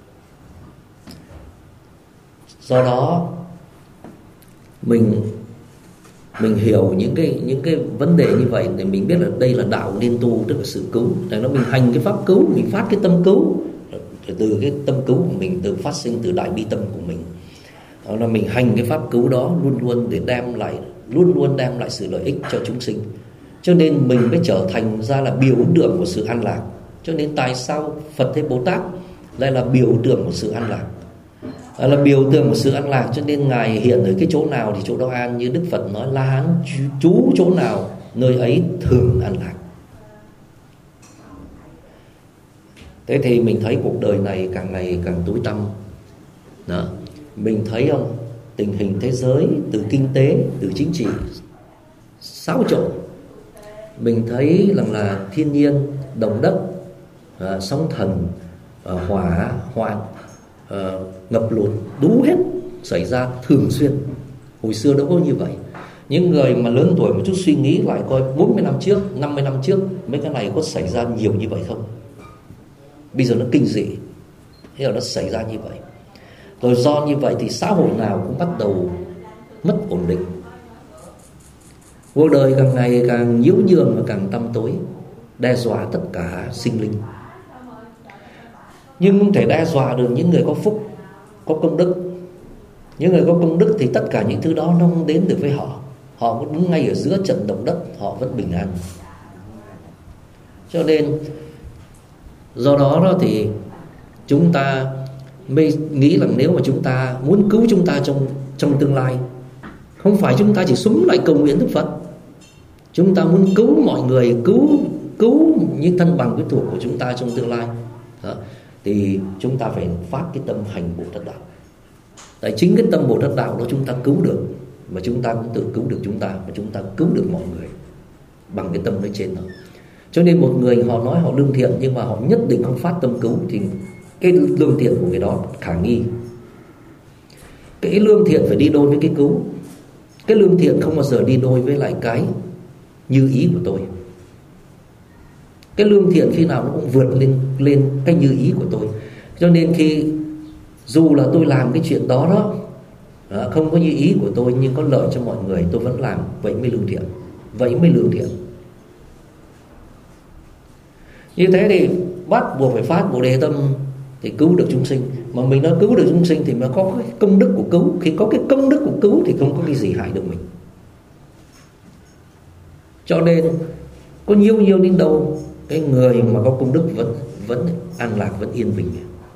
Do đó mình hiểu những cái vấn đề như vậy để mình biết là đây là đạo nên tu, tức là sự cứu. Để nó mình hành cái pháp cứu, mình phát cái tâm cứu, từ cái tâm cứu của mình, từ phát sinh từ đại bi tâm của mình. Đó là mình hành cái pháp cứu đó luôn luôn để luôn luôn đem lại sự lợi ích cho chúng sinh. Cho nên mình mới trở thành ra là biểu tượng của sự an lạc. Cho nên tại sao Phật hay Bồ Tát lại là biểu tượng của sự an lạc, là biểu tượng của sự an lạc. Cho nên Ngài hiện ở cái chỗ nào thì chỗ đó an. Như Đức Phật nói La Hán trú chỗ nào nơi ấy thường an lạc. Thế thì mình thấy cuộc đời này càng ngày càng tối tăm đó. Mình thấy không, tình hình thế giới, từ kinh tế, từ chính trị xáo trộn. Mình thấy rằng là thiên nhiên, động đất, sóng thần, hỏa hoạn, ngập lụt, đủ hết xảy ra thường xuyên. Hồi xưa đâu có như vậy. Những người mà lớn tuổi một chút suy nghĩ lại coi 40 năm trước, 50 năm trước mấy cái này có xảy ra nhiều như vậy không? Bây giờ nó kinh dị, thế là nó xảy ra như vậy. Rồi do như vậy thì xã hội nào cũng bắt đầu mất ổn định. Cuộc đời càng ngày càng nhiễu nhương và càng tăm tối, đe dọa tất cả sinh linh. Nhưng không thể đe dọa được những người có phúc, có công đức. Những người có công đức thì tất cả những thứ đó nó không đến được với họ. Họ cũng đứng ngay ở giữa trận động đất, họ vẫn bình an. Cho nên do đó thì chúng ta mới nghĩ rằng nếu mà chúng ta muốn cứu chúng ta trong tương lai, không phải chúng ta chỉ súng lại cầu nguyện Đức Phật. Chúng ta muốn cứu mọi người, cứu những thân bằng quyến thuộc của chúng ta trong tương lai đó, thì chúng ta phải phát cái tâm hành Bồ Tát đạo. Tại chính cái tâm Bồ Tát đạo đó chúng ta cứu được, mà chúng ta cũng tự cứu được chúng ta, và chúng ta cứu được mọi người bằng cái tâm nơi trên đó. Cho nên một người họ nói họ lương thiện, nhưng mà họ nhất định không phát tâm cứu thì cái lương thiện của người đó khả nghi. Cái lương thiện phải đi đôi với cái cứu. Cái lương thiện không bao giờ đi đôi với lại cái như ý của tôi. Cái lương thiện khi nào nó cũng vượt lên cái như ý của tôi. Cho nên khi dù là tôi làm cái chuyện đó không có như ý của tôi nhưng có lợi cho mọi người, tôi vẫn làm. Vậy mới lương thiện. Vậy mới lương thiện. Như thế thì bắt buộc phải phát Bồ Đề tâm thì cứu được chúng sinh. Mà mình đã cứu được chúng sinh thì mới có cái công đức của cứu. Khi có cái công đức của cứu thì không có cái gì hại được mình. Cho nên có nhiều đến đâu cái người mà có công đức vẫn an lạc, vẫn yên bình.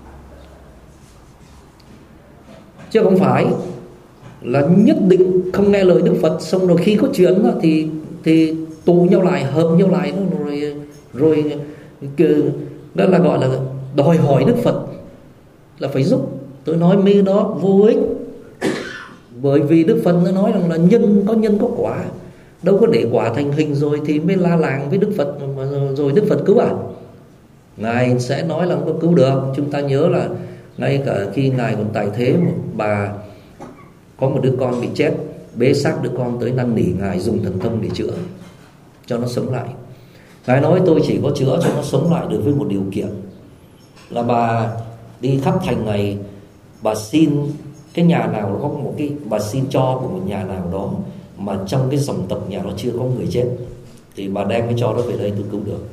Chứ không phải là nhất định không nghe lời Đức Phật, xong rồi khi có chuyện đó, thì tụ nhau lại, hợp nhau lại rồi đó là gọi là đòi hỏi Đức Phật là phải giúp. Tôi nói mấy đó vô ích. Bởi vì Đức Phật nó nói rằng là nhân có quả. Đâu có để quả thành hình rồi thì mới la làng với Đức Phật rồi Đức Phật cứu à? Ngài sẽ nói là không có cứu được. Chúng ta nhớ là ngay cả khi Ngài còn tại thế, một bà có một đứa con bị chết, bế xác đứa con tới năn nỉ Ngài dùng thần thông để chữa cho nó sống lại. Ngài nói tôi chỉ có chữa cho nó sống lại được với một điều kiện là bà đi khắp thành này, bà xin cái nhà nào có một cái, bà xin cho của một nhà nào đó mà trong cái dòng tộc nhà đó chưa có người chết thì bà đem cái cho đó về đây tôi cứu được.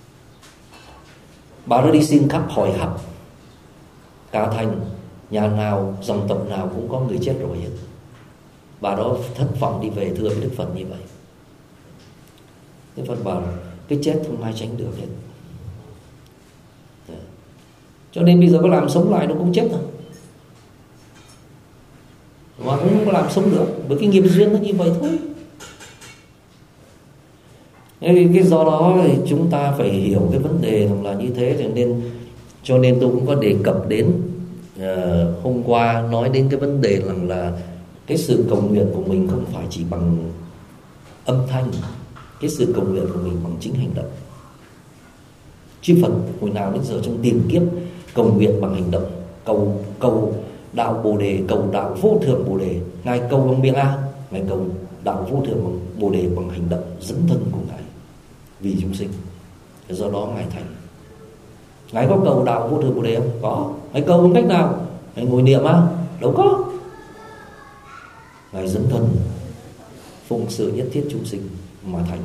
Bà đã đi xin khắp hỏi hấp cả thành, nhà nào dòng tộc nào cũng có người chết rồi hết. Bà đó thất vọng đi về thưa với Đức Phật như vậy. Đức Phật bảo cái chết không ai tránh được hết. Cho nên bây giờ có làm sống lại nó cũng chết thôi, mà cũng không có làm sống được, bởi cái nghiệp duyên nó như vậy thôi. Cái do đó thì chúng ta phải hiểu cái vấn đề là như thế. Cho nên tôi cũng có đề cập đến hôm qua nói đến cái vấn đề rằng là cái sự cầu nguyện của mình không phải chỉ bằng âm thanh, cái sự cầu nguyện của mình bằng chính hành động. Chư Phật hồi nào đến giờ trong tiền kiếp cầu nguyện bằng hành động, cầu đạo Bồ Đề, cầu đạo vô thượng Bồ Đề. Ngài cầu bằng miệng Ngài cầu đạo vô thượng bằng Bồ Đề bằng hành động dấn thân của Ngài vì chúng sinh. Do đó Ngài thành. Ngài có cầu đạo vô thượng Bồ Đề không? Có. Ngài cầu bằng cách nào? Ngài ngồi niệm đâu có. Ngài dấn thân phụng sự nhất thiết chúng sinh mà thành.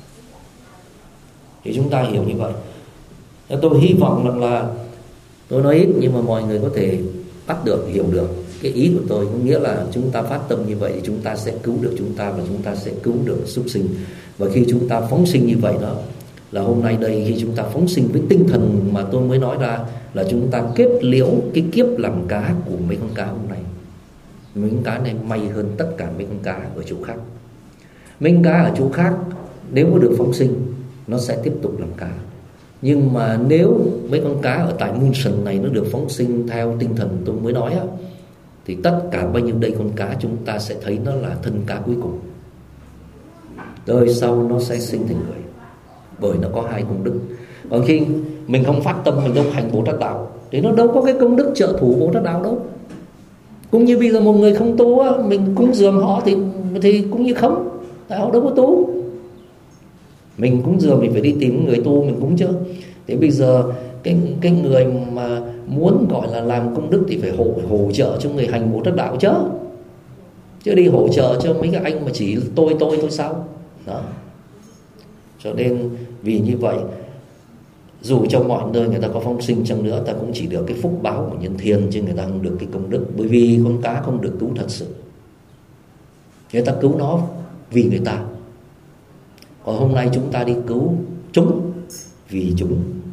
Thì chúng ta hiểu như vậy. Tôi hy vọng rằng là tôi nói ít nhưng mà mọi người có thể bắt được, hiểu được cái ý của tôi. Có nghĩa là chúng ta phát tâm như vậy thì chúng ta sẽ cứu được chúng ta và chúng ta sẽ cứu được súc sinh. Và khi chúng ta phóng sinh như vậy đó, là hôm nay đây khi chúng ta phóng sinh với tinh thần mà tôi mới nói ra, là chúng ta kết liễu cái kiếp làm cá của mấy con cá hôm nay. Mấy con cá này may hơn tất cả mấy con cá ở chỗ khác. Mấy con cá ở chỗ khác nếu có được phóng sinh nó sẽ tiếp tục làm cá. Nhưng mà nếu mấy con cá ở tại Moonson này nó được phóng sinh theo tinh thần tôi mới nói thì tất cả bao nhiêu đây con cá chúng ta sẽ thấy nó là thân cá cuối cùng. Đời sau nó sẽ sinh thành người, bởi nó có hai công đức. Còn khi mình không phát tâm, mình không hành Bồ Tát đạo thì nó đâu có cái công đức trợ thủ Bồ Tát đạo đâu. Cũng như bây giờ một người không tu mình cúng dường họ thì cũng như không, tại họ đâu có tu. Mình cúng dường mình phải đi tìm người tu mình cúng chứ. Thế bây giờ cái người mà muốn gọi là làm công đức thì phải hỗ trợ cho người hành Bồ Tát đạo chứ đi hỗ trợ cho mấy cái anh mà chỉ tôi thôi sao đó. Cho nên vì như vậy, dù trong mọi nơi người ta có phóng sinh chăng nữa, ta cũng chỉ được cái phúc báo của nhân thiên chứ người ta không được cái công đức. Bởi vì con cá không được cứu thật sự, người ta cứu nó vì người ta. Còn hôm nay chúng ta đi cứu chúng vì chúng.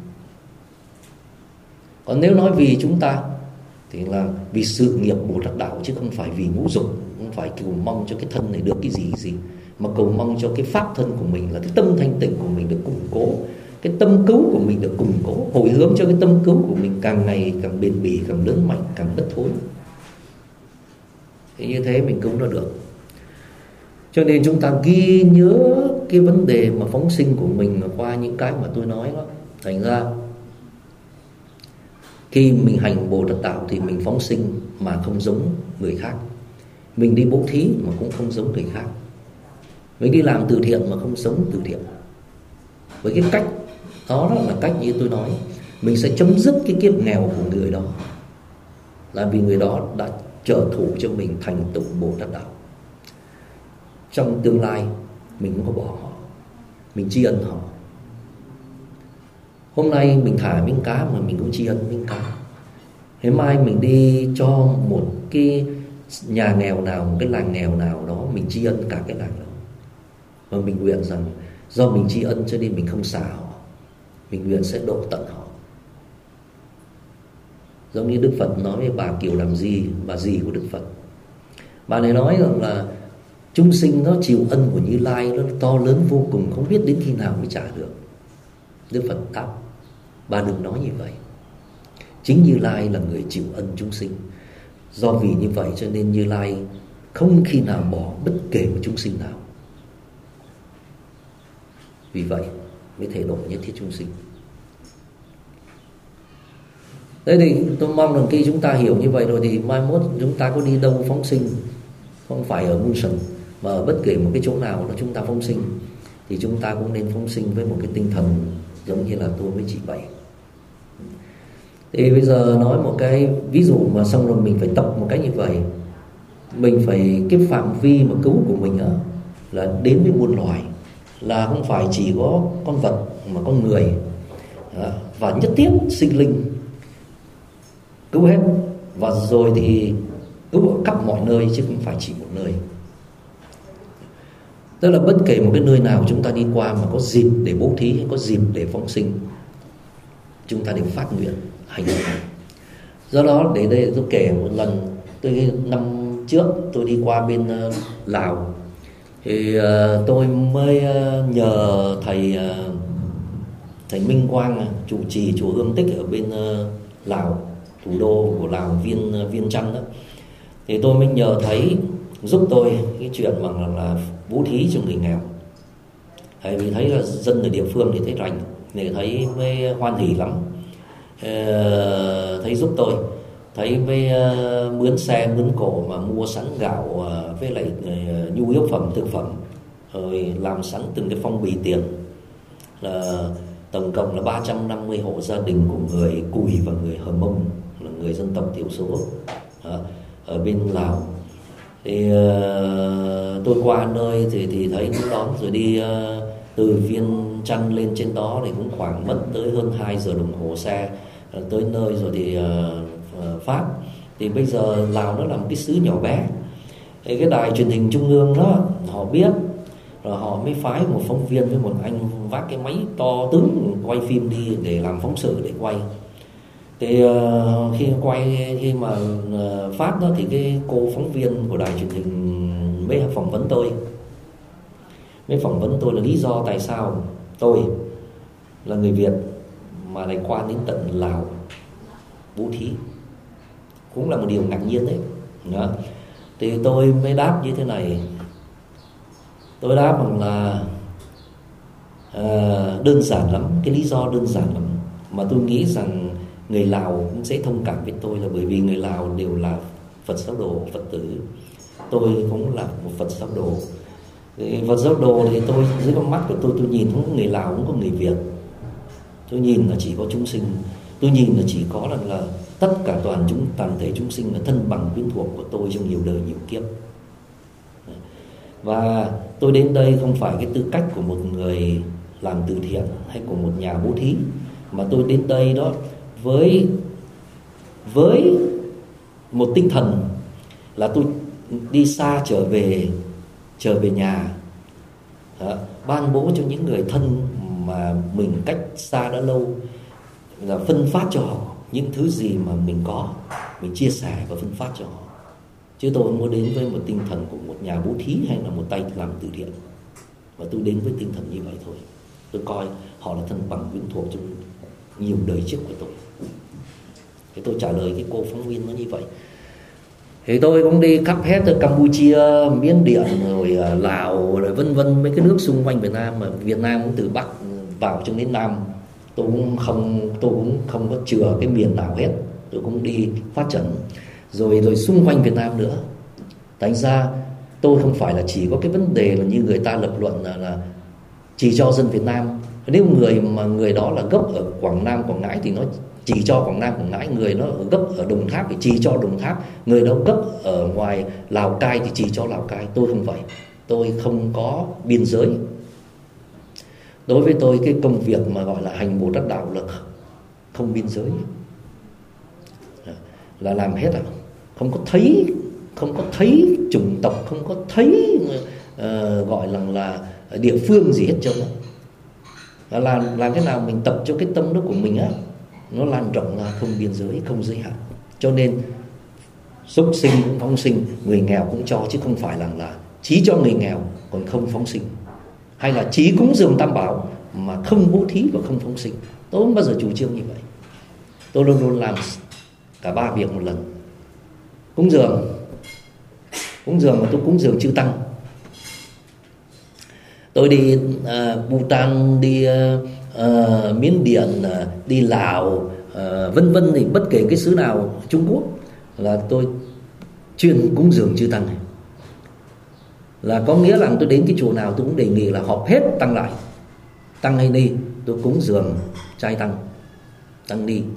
Còn nếu nói vì chúng ta thì là vì sự nghiệp Bồ Tát đạo, chứ không phải vì ngũ dục. Không phải cầu mong cho cái thân này được cái gì, mà cầu mong cho cái pháp thân của mình, là cái tâm thanh tịnh của mình được củng cố, cái tâm cứu của mình được củng cố, hồi hướng cho cái tâm cứu của mình càng ngày càng bền bỉ, càng lớn mạnh, càng bất thối. Thì như thế mình cứu nó được. Cho nên chúng ta ghi nhớ cái vấn đề mà phóng sinh của mình qua những cái mà tôi nói đó. Thành ra Khi mình hành Bồ Tát đạo thì mình phóng sinh mà không giống người khác. Mình đi bố thí mà cũng không giống người khác. Mình đi làm từ thiện mà không giống từ thiện. Với cái cách đó là cách như tôi nói, mình sẽ chấm dứt cái kiếp nghèo của người đó, là vì người đó đã trợ thủ cho mình thành tựu Bồ Tát đạo. Trong tương lai mình không có bỏ họ, mình tri ân họ. Hôm nay mình thả miếng cá mà mình cũng tri ân miếng cá. Ngày mai mình đi cho một cái nhà nghèo nào, một cái làng nghèo nào đó, mình tri ân cả cái làng đó. Và mình nguyện rằng do mình tri ân cho nên mình không xả họ, mình nguyện sẽ độ tận họ. Giống như Đức Phật nói với bà Kiều Làm Di, bà dì của Đức Phật. Bà này nói rằng là chúng sinh nó chịu ân của Như Lai nó to lớn vô cùng, không biết đến khi nào mới trả được. Đức Phật đáp, bà đừng nói như vậy. Chính Như Lai là người chịu ân chúng sinh. Do vì như vậy cho nên Như Lai không khi nào bỏ bất kể một chúng sinh nào. Vì vậy mới thể độ nhất thiết chúng sinh. Thế thì tôi mong rằng khi chúng ta hiểu như vậy rồi thì mai mốt chúng ta có đi đâu phóng sinh, không phải ở Munson mà ở bất kể một cái chỗ nào đó chúng ta phóng sinh, thì chúng ta cũng nên phóng sinh với một cái tinh thần giống như là tôi với chị Bảy. Thì bây giờ nói một cái ví dụ mà xong rồi mình phải tập một cách như vậy. Mình phải, cái phạm vi mà cứu của mình là đến với muôn loài, là không phải chỉ có con vật mà con người, và nhất thiết sinh linh cứu hết. Và rồi thì cứu ở khắp mọi nơi chứ không phải chỉ một nơi. Tức là bất kể một cái nơi nào chúng ta đi qua mà có dịp để bố thí hay có dịp để phóng sinh, chúng ta đều phát nguyện hành động này. Do đó để đây tôi kể một lần, tôi năm trước tôi đi qua bên Lào, thì tôi mới nhờ thầy Minh Quang chủ trì chùa Hương Tích ở bên Lào, thủ đô của Lào, Viên Chăn đó. Thì tôi mới nhờ thầy giúp tôi cái chuyện bằng là bố thí cho người nghèo. Thầy vì thấy là dân ở địa phương thì thấy rành, thì thấy mới hoan hỉ lắm. Thầy giúp tôi, thầy mới mướn xe mướn cổ mà mua sẵn gạo với lại nhu yếu phẩm thực phẩm, rồi làm sẵn từng cái phong bì tiền, là tổng cộng là 350 hộ gia đình của người Cùi và người Hờ Mông, là người dân tộc thiểu số ở bên Lào. Thì tôi qua nơi thì thấy nó đón, rồi đi từ Viên Chăn lên trên đó thì cũng khoảng mất tới hơn 2 giờ đồng hồ xe tới nơi rồi thì phát. Thì bây giờ Lào nó là một cái xứ nhỏ bé, thì cái đài truyền hình trung ương đó họ biết, rồi họ mới phái một phóng viên với một anh vác cái máy to tướng quay phim đi để làm phóng sự để quay. Thì khi mà phát đó thì cái cô phóng viên của đài truyền hình mới phỏng vấn tôi là lý do tại sao tôi là người Việt mà lại qua đến tận Lào bố thí, cũng là một điều ngạc nhiên đấy. Đó. Thì tôi mới đáp như thế này, tôi đáp bằng là đơn giản lắm, cái lý do đơn giản lắm mà tôi nghĩ rằng người Lào cũng sẽ thông cảm với tôi, là bởi vì người Lào đều là Phật giáo đồ, Phật tử. Tôi cũng là một Phật giáo đồ. Phật giáo đồ thì tôi, dưới con mắt của tôi nhìn không có người Lào, không có người Việt. Tôi nhìn là chỉ có chúng sinh. Tôi nhìn là chỉ có là tất cả toàn thể chúng sinh là thân bằng quyến thuộc của tôi trong nhiều đời nhiều kiếp. Và tôi đến đây không phải cái tư cách của một người làm từ thiện hay của một nhà bố thí, mà tôi đến đây đó với một tinh thần là tôi đi xa trở về nhà, ban bố cho những người thân mà mình cách xa đã lâu, là phân phát cho họ những thứ gì mà mình có, mình chia sẻ và phân phát cho họ. Chứ tôi không có đến với một tinh thần của một nhà bố thí hay là một tay làm từ thiện, mà tôi đến với tinh thần như vậy thôi. Tôi coi họ là thân bằng quyến thuộc trong nhiều đời trước của tôi. Thì tôi trả lời cái cô phóng viên nó như vậy. Thì tôi cũng đi khắp hết từ Campuchia, Miến Điện, rồi Lào, rồi vân vân mấy cái nước xung quanh Việt Nam, mà Việt Nam cũng từ Bắc vào cho đến Nam. tôi cũng không có chừa cái miền nào hết, tôi cũng đi phát triển rồi xung quanh Việt Nam nữa. Thành ra tôi không phải là chỉ có cái vấn đề là như người ta lập luận là chỉ cho dân Việt Nam. Nếu người đó là gốc ở Quảng Nam, Quảng Ngãi thì nó chỉ cho Quảng Nam, Quảng Ngãi. Người nó gốc ở Đồng Tháp thì chỉ cho Đồng Tháp. Người đó gốc ở ngoài Lào Cai thì chỉ cho Lào Cai. Tôi không vậy. Tôi không có biên giới. Đối với tôi cái công việc mà gọi là hành Bồ Tát đạo là không biên giới, là làm hết à. Không có thấy chủng tộc, không có thấy gọi là địa phương gì hết trơn á. Làm thế nào mình tập cho cái tâm đó của mình á, nó lan rộng ra không biên giới, không giới hạn. Cho nên súc sinh cũng phóng sinh, người nghèo cũng cho, chứ không phải là chỉ cho người nghèo còn không phóng sinh, hay là chỉ cúng dường Tam Bảo mà không bố thí và không phóng sinh. Tôi không bao giờ chủ trương như vậy. Tôi luôn luôn làm cả ba việc một lần. Cúng dường mà tôi cúng dường chư tăng. Tôi đi Bhutan, đi Miến Điện, đi Lào, vân vân, thì bất kể cái xứ nào Trung Quốc là tôi chuyên cúng dường chư tăng này. Là có nghĩa là tôi đến cái chùa nào tôi cũng đề nghị là họp hết tăng lại, tăng hay ni, tôi cúng dường trai tăng ni.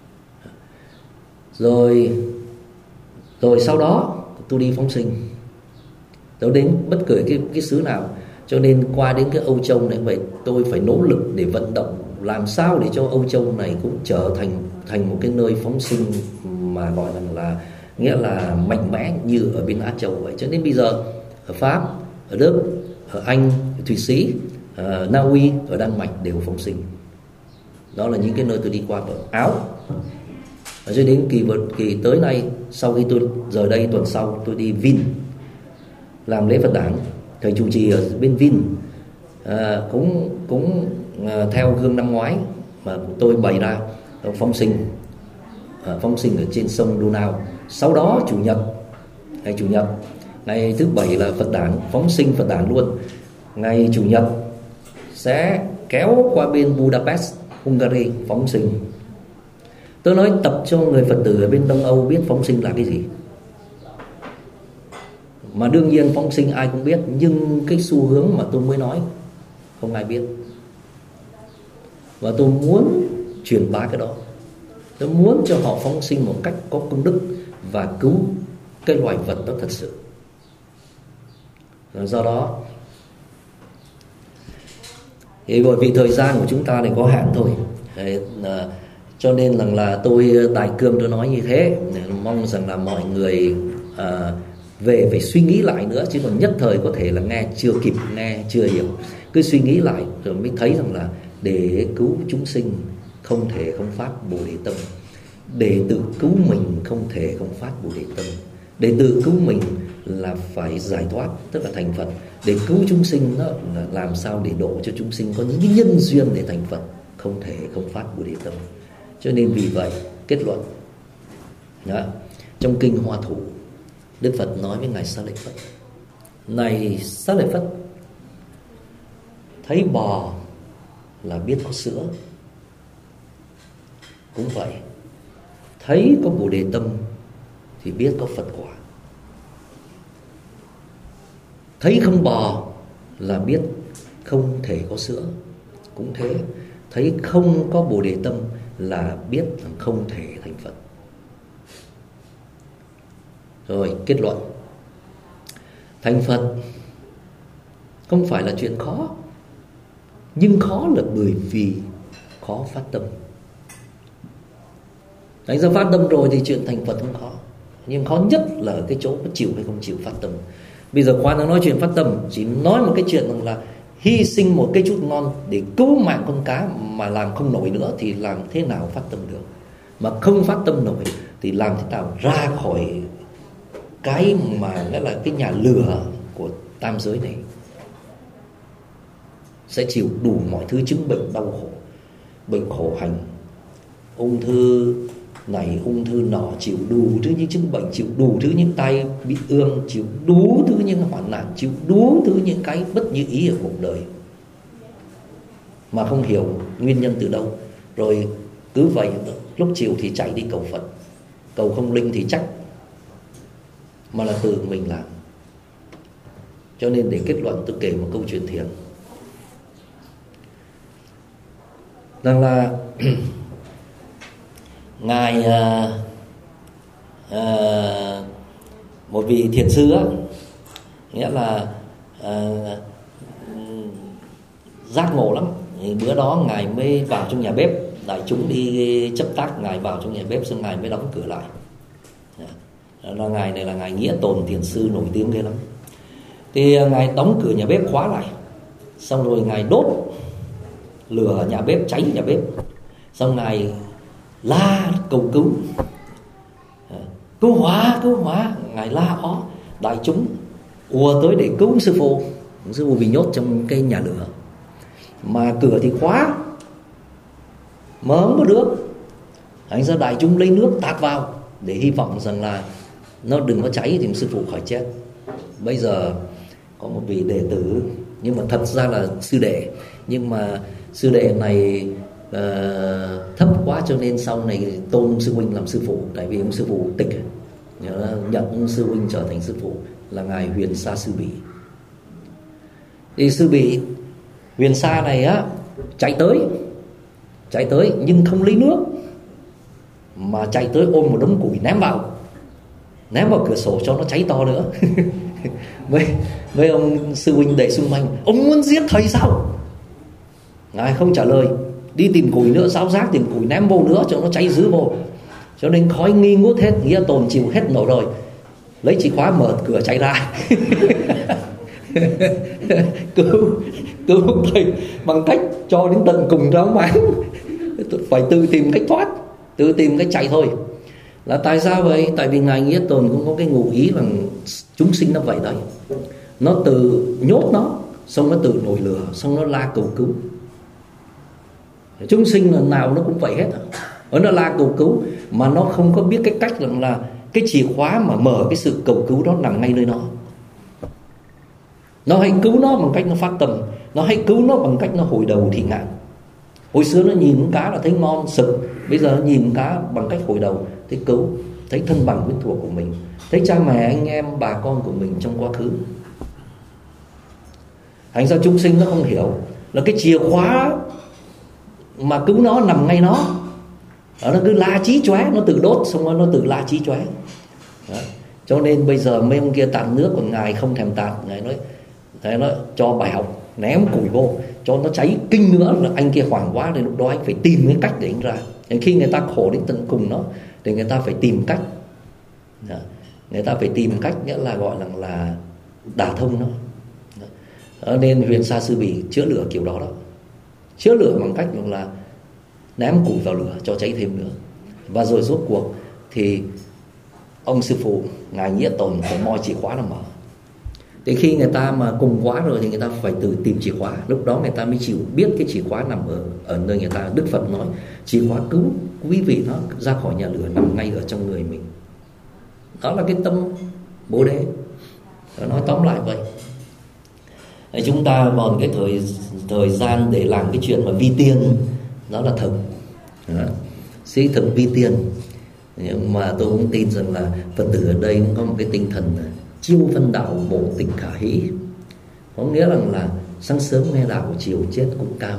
Rồi sau đó tôi đi phóng sinh. Tôi đến bất kể cái xứ nào. Cho nên qua đến cái Âu Châu này vậy, tôi phải nỗ lực để vận động làm sao để cho Âu Châu này cũng trở thành một cái nơi phóng sinh mà gọi là nghĩa là mạnh mẽ như ở bên Á Châu vậy. Cho nên bây giờ ở Pháp, ở Đức, ở Anh, ở Thụy Sĩ, ở Na Uy, ở Đan Mạch đều phóng sinh. Đó là những cái nơi tôi đi qua. Ở Áo, cho đến kỳ tới nay, sau khi tôi rời đây tuần sau tôi đi Vin làm lễ Phật đản. Thầy chủ trì ở bên Vin cũng theo gương năm ngoái mà tôi bày ra phóng sinh ở trên sông Donau. Sau đó ngày chủ nhật, ngày thứ bảy là Phật đản, phóng sinh Phật đản luôn. Ngày chủ nhật sẽ kéo qua bên Budapest, Hungary phóng sinh. Tôi nói tập cho người Phật tử ở bên Đông Âu biết phóng sinh là cái gì. Mà đương nhiên phóng sinh ai cũng biết, nhưng cái xu hướng mà tôi mới nói không ai biết. Và tôi muốn truyền bá cái đó. Tôi muốn cho họ phóng sinh một cách có công đức và cứu cái loài vật đó thật sự. Do đó thì bởi vì thời gian của chúng ta này có hạn thôi. Cho nên là tôi đại cương tôi nói như thế, mong rằng là mọi người về phải suy nghĩ lại nữa, chứ còn nhất thời có thể là nghe chưa kịp, nghe chưa hiểu. Cứ suy nghĩ lại rồi mới thấy rằng là để cứu chúng sinh không thể không phát Bồ Đề tâm. Để tự cứu mình không thể không phát Bồ Đề tâm. Để tự cứu mình là phải giải thoát, tức là thành Phật. Để cứu chúng sinh đó là làm sao để độ cho chúng sinh có những cái nhân duyên để thành Phật, không thể không phát Bồ Đề tâm. Cho nên vì vậy kết luận đó, trong kinh Hoa Thủ, Đức Phật nói với ngài Xá Lợi Phất: này Xá Lợi Phất, thấy bò là biết có sữa. Cũng vậy, thấy có Bồ Đề tâm thì biết có Phật quả. Thấy không bò là biết không thể có sữa. Cũng thế, thấy không có Bồ Đề tâm là biết không thể thành Phật. Rồi kết luận, thành Phật không phải là chuyện khó, nhưng khó là bởi vì khó phát tâm. Thành ra phát tâm rồi thì chuyện thành Phật không khó, nhưng khó nhất là ở cái chỗ có chịu hay không chịu phát tâm. Bây giờ khoan đang nói chuyện phát tâm, chỉ nói một cái chuyện rằng là hy sinh một cây chút ngon để cứu mạng con cá mà làm không nổi nữa thì làm thế nào phát tâm được. Mà không phát tâm nổi thì làm thế nào ra khỏi cái mà nghĩa là cái nhà lửa của tam giới này. Sẽ chịu đủ mọi thứ chứng bệnh đau khổ, bệnh khổ hành, ung thư này ung thư nọ, chịu đủ thứ những chứng bệnh, chịu đủ thứ những tai bị ương, chịu đủ thứ những hoạn nạn, chịu đủ thứ những cái bất như ý ở cuộc đời mà không hiểu nguyên nhân từ đâu. Rồi cứ vậy, lúc chiều thì chạy đi cầu Phật, cầu không linh thì trách, mà là tự mình làm. Cho nên để kết luận tôi kể một câu chuyện thiền, rằng là ngài một vị thiền sư á, nghĩa là giác ngộ lắm. Thì bữa đó ngài mới vào trong nhà bếp, đại chúng đi chấp tác, ngài vào trong nhà bếp xong ngài mới đóng cửa lại. Đó, ngài này là ngài Nghĩa Tồn thiền sư nổi tiếng ghê lắm. Thì ngài đóng cửa nhà bếp khóa lại, xong rồi ngài đốt lửa nhà bếp, cháy nhà bếp, xong ngài la cầu cứu, cứu hỏa, ngài la ó, đại chúng ùa tới để cứu sư phụ bị nhốt trong cái nhà lửa, mà cửa thì khóa, mở không có được. Thành ra đại chúng lấy nước tạt vào để hy vọng rằng là nó đừng có cháy thì sư phụ khỏi chết. Bây giờ có một vị đệ tử, nhưng mà thật ra là sư đệ, nhưng mà sư đệ này thấp quá cho nên sau này tôn sư huynh làm sư phụ, tại vì ông sư phụ tịch, nhận ông sư huynh trở thành sư phụ là ngài Huyền Sa Sư Bỉ. Thì sư Bỉ Huyền Sa này á chạy tới nhưng không lấy nước, mà chạy tới ôm một đống củi ném vào cửa sổ cho nó cháy to nữa. Mấy ông sư huynh đệ xung quanh, ông muốn giết thầy sao? Ngài không trả lời, đi tìm củi nữa, ráo rác tìm củi ném vô nữa cho nó cháy dữ vô. Cho nên khói nghi ngút hết, Nghĩa Tồn chịu hết nổi rồi, lấy chìa khóa mở cửa chạy ra. cứu thầy bằng cách cho đến tận cùng ráo máng. Phải tự tìm cách thoát, tự tìm cách chạy thôi. Là tại sao vậy? Tại vì ngài Nghĩa Tồn cũng có cái ngụ ý là chúng sinh nó vậy đấy, nó tự nhốt nó, xong nó tự nổi lửa, xong nó la cầu cứu. Chúng sinh lần nào nó cũng vậy hết, nó la cầu cứu mà nó không có biết cái cách rằng là cái chìa khóa mà mở cái sự cầu cứu đó nằm ngay nơi nó. Nó hãy cứu nó bằng cách nó phát tâm, nó hãy cứu nó bằng cách nó hồi đầu thị ngạn. Hồi xưa nó nhìn cá là thấy ngon sực, bây giờ nó nhìn cá bằng cách hồi đầu thấy cứu, thấy thân bằng quyến thuộc của mình, thấy cha mẹ anh em bà con của mình trong quá khứ. Thành ra chúng sinh nó không hiểu là cái chìa khóa mà cứu nó nằm ngay nó cứ la chí chóe, nó tự đốt xong rồi nó tự la chí chóe. Cho nên bây giờ mấy ông kia tạt nước, còn ngài không thèm tạt, ngài nói thế, nó cho bài học, ném củi vô cho nó cháy kinh nữa là anh kia hoảng quá, thì lúc đó anh phải tìm cái cách để anh ra. Khi người ta khổ đến tận cùng nó thì người ta phải tìm cách, người ta phải tìm cách, nghĩa là gọi là đả thông nó. Nên Huyền Sa Sư Bỉ chữa lửa kiểu đó, chữa lửa bằng cách là ném củi vào lửa cho cháy thêm nữa. Và rồi rốt cuộc thì ông sư phụ ngài Nghĩa Tồn phải moi chìa khóa là mở. Thì khi người ta mà cùng quá rồi thì người ta phải tự tìm chìa khóa, lúc đó người ta mới chịu biết cái chìa khóa nằm ở nơi người ta. Đức Phật nói chìa khóa cứu quý vị nó ra khỏi nhà lửa nằm ngay ở trong người mình. Đó là cái tâm Bồ Đề. Nói tóm lại vậy. Đấy, chúng ta còn cái thời gian để làm cái chuyện mà vi tiên, đó là thực, sĩ thực vi tiên. Nhưng mà tôi cũng tin rằng là Phật tử ở đây cũng có một cái tinh thần chiêu văn đạo bộ tình khả hỷ, có nghĩa là sáng sớm nghe đạo, chiều chết cũng cam.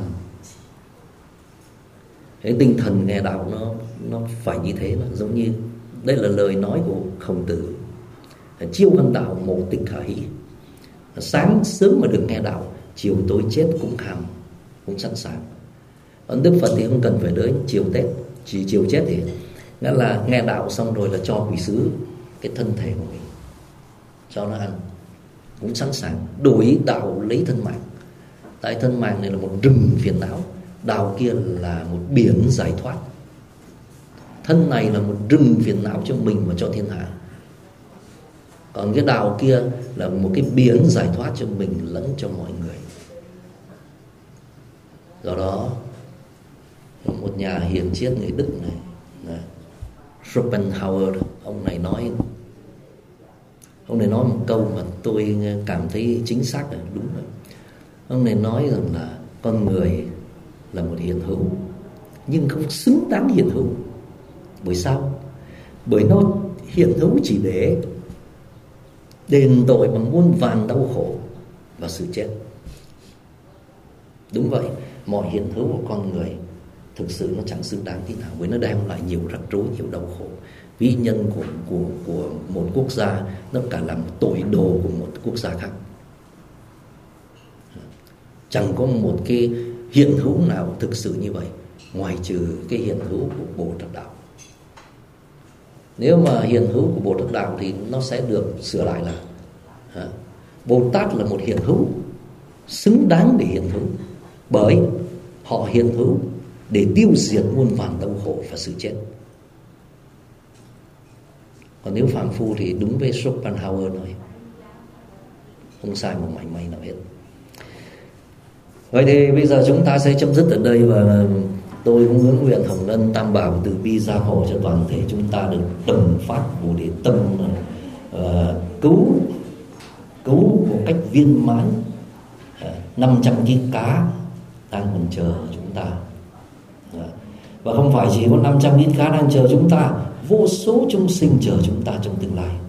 Cái tinh thần nghe đạo nó phải như thế, nó giống như đây là lời nói của Khổng Tử, chiêu văn đạo bộ tình khả hỷ. Sáng sớm mà được nghe đạo, chiều tối chết cũng cam, cũng sẵn sàng. Còn Đức Phật thì không cần phải đến chiều Tết, chỉ chiều chết thì nghĩa là nghe đạo xong rồi là cho quỷ sứ cái thân thể của mình, cho nó ăn, cũng sẵn sàng đổi đạo lấy thân mạng. Tại thân mạng này là một rừng phiền não, đạo kia là một biển giải thoát. Thân này là một rừng phiền não cho mình và cho thiên hạ, còn cái đạo kia là một cái biển giải thoát cho mình lẫn cho mọi người. Do đó một nhà hiền triết người Đức này, Schopenhauer, ông này nói một câu mà tôi cảm thấy chính xác, là đúng rồi. Ông này nói rằng là con người là một hiện hữu, nhưng không xứng đáng hiện hữu. Bởi sao? Bởi nó hiện hữu chỉ để đền tội bằng muôn vàn đau khổ và sự chết. Đúng vậy, mọi hiện hữu của con người thực sự nó chẳng xứng đáng tí nào, bởi nó đem lại nhiều rắc rối, nhiều đau khổ. Vĩ nhân của một quốc gia nó cả làm tội đồ của một quốc gia khác. Chẳng có một cái hiện hữu nào thực sự như vậy, ngoài trừ cái hiện hữu của Bồ Trắc Đạo. Nếu mà hiện hữu của Bồ Trắc Đạo thì nó sẽ được sửa lại là Bồ Tát là một hiện hữu xứng đáng để hiện hữu, bởi họ hiện hữu để tiêu diệt muôn vàn đau khổ và sự chết. Còn nếu phàm phu thì đúng với Schopenhauer nói, không sai một mảy may nào hết. Vậy thì bây giờ chúng ta sẽ chấm dứt ở đây, và tôi cũng hướng nguyện Hồng Ân Tam Bảo từ bi gia hộ cho toàn thể chúng ta được đồng phát Bồ Đề tâm, cứu một cách viên mãn 500 kg cá đang còn chờ chúng ta. Và không phải chỉ có 500 kg cá đang chờ chúng ta, vô số chúng sinh chờ chúng ta trong tương lai.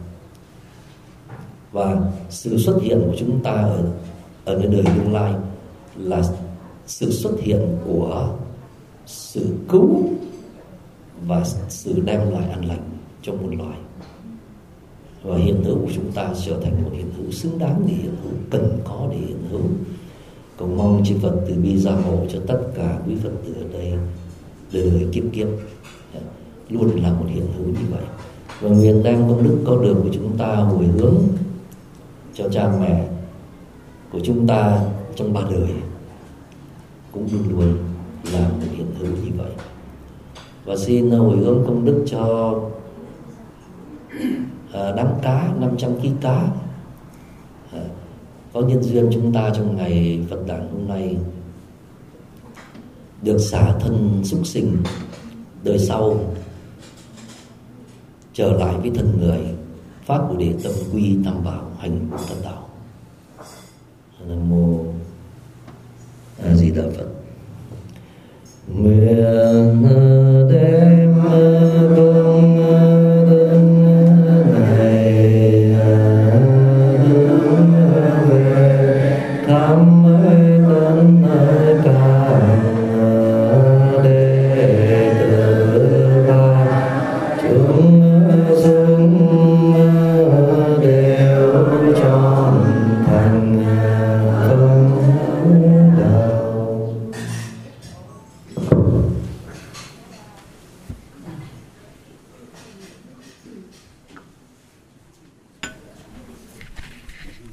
Và sự xuất hiện của chúng ta ở nơi đời tương lai là sự xuất hiện của sự cứu và sự đem lại an lành cho muôn loài. Và hiện hữu của chúng ta trở thành một hiện hữu xứng đáng để hiện hữu, cần có để hiện hữu. Cầu mong chư Phật từ bi gia hộ cho tất cả quý Phật tử ở đây đời kiếp kiếp luôn là một hiện hữu như vậy. Và nguyện đem công đức con đường của chúng ta hồi hướng cho cha mẹ của chúng ta trong 3 đời cũng luôn luôn là một hiện hữu như vậy. Và xin hồi hướng công đức cho đám cá 500 kg cá có nhân duyên chúng ta trong ngày Phật đản hôm nay được xả thân súc sinh, đời sau trở lại với thân người, phát Bồ Đề tâm, quy Tam Bảo, hành Bồ Tát đạo. Nam mô A Di Đà Phật. Nguyện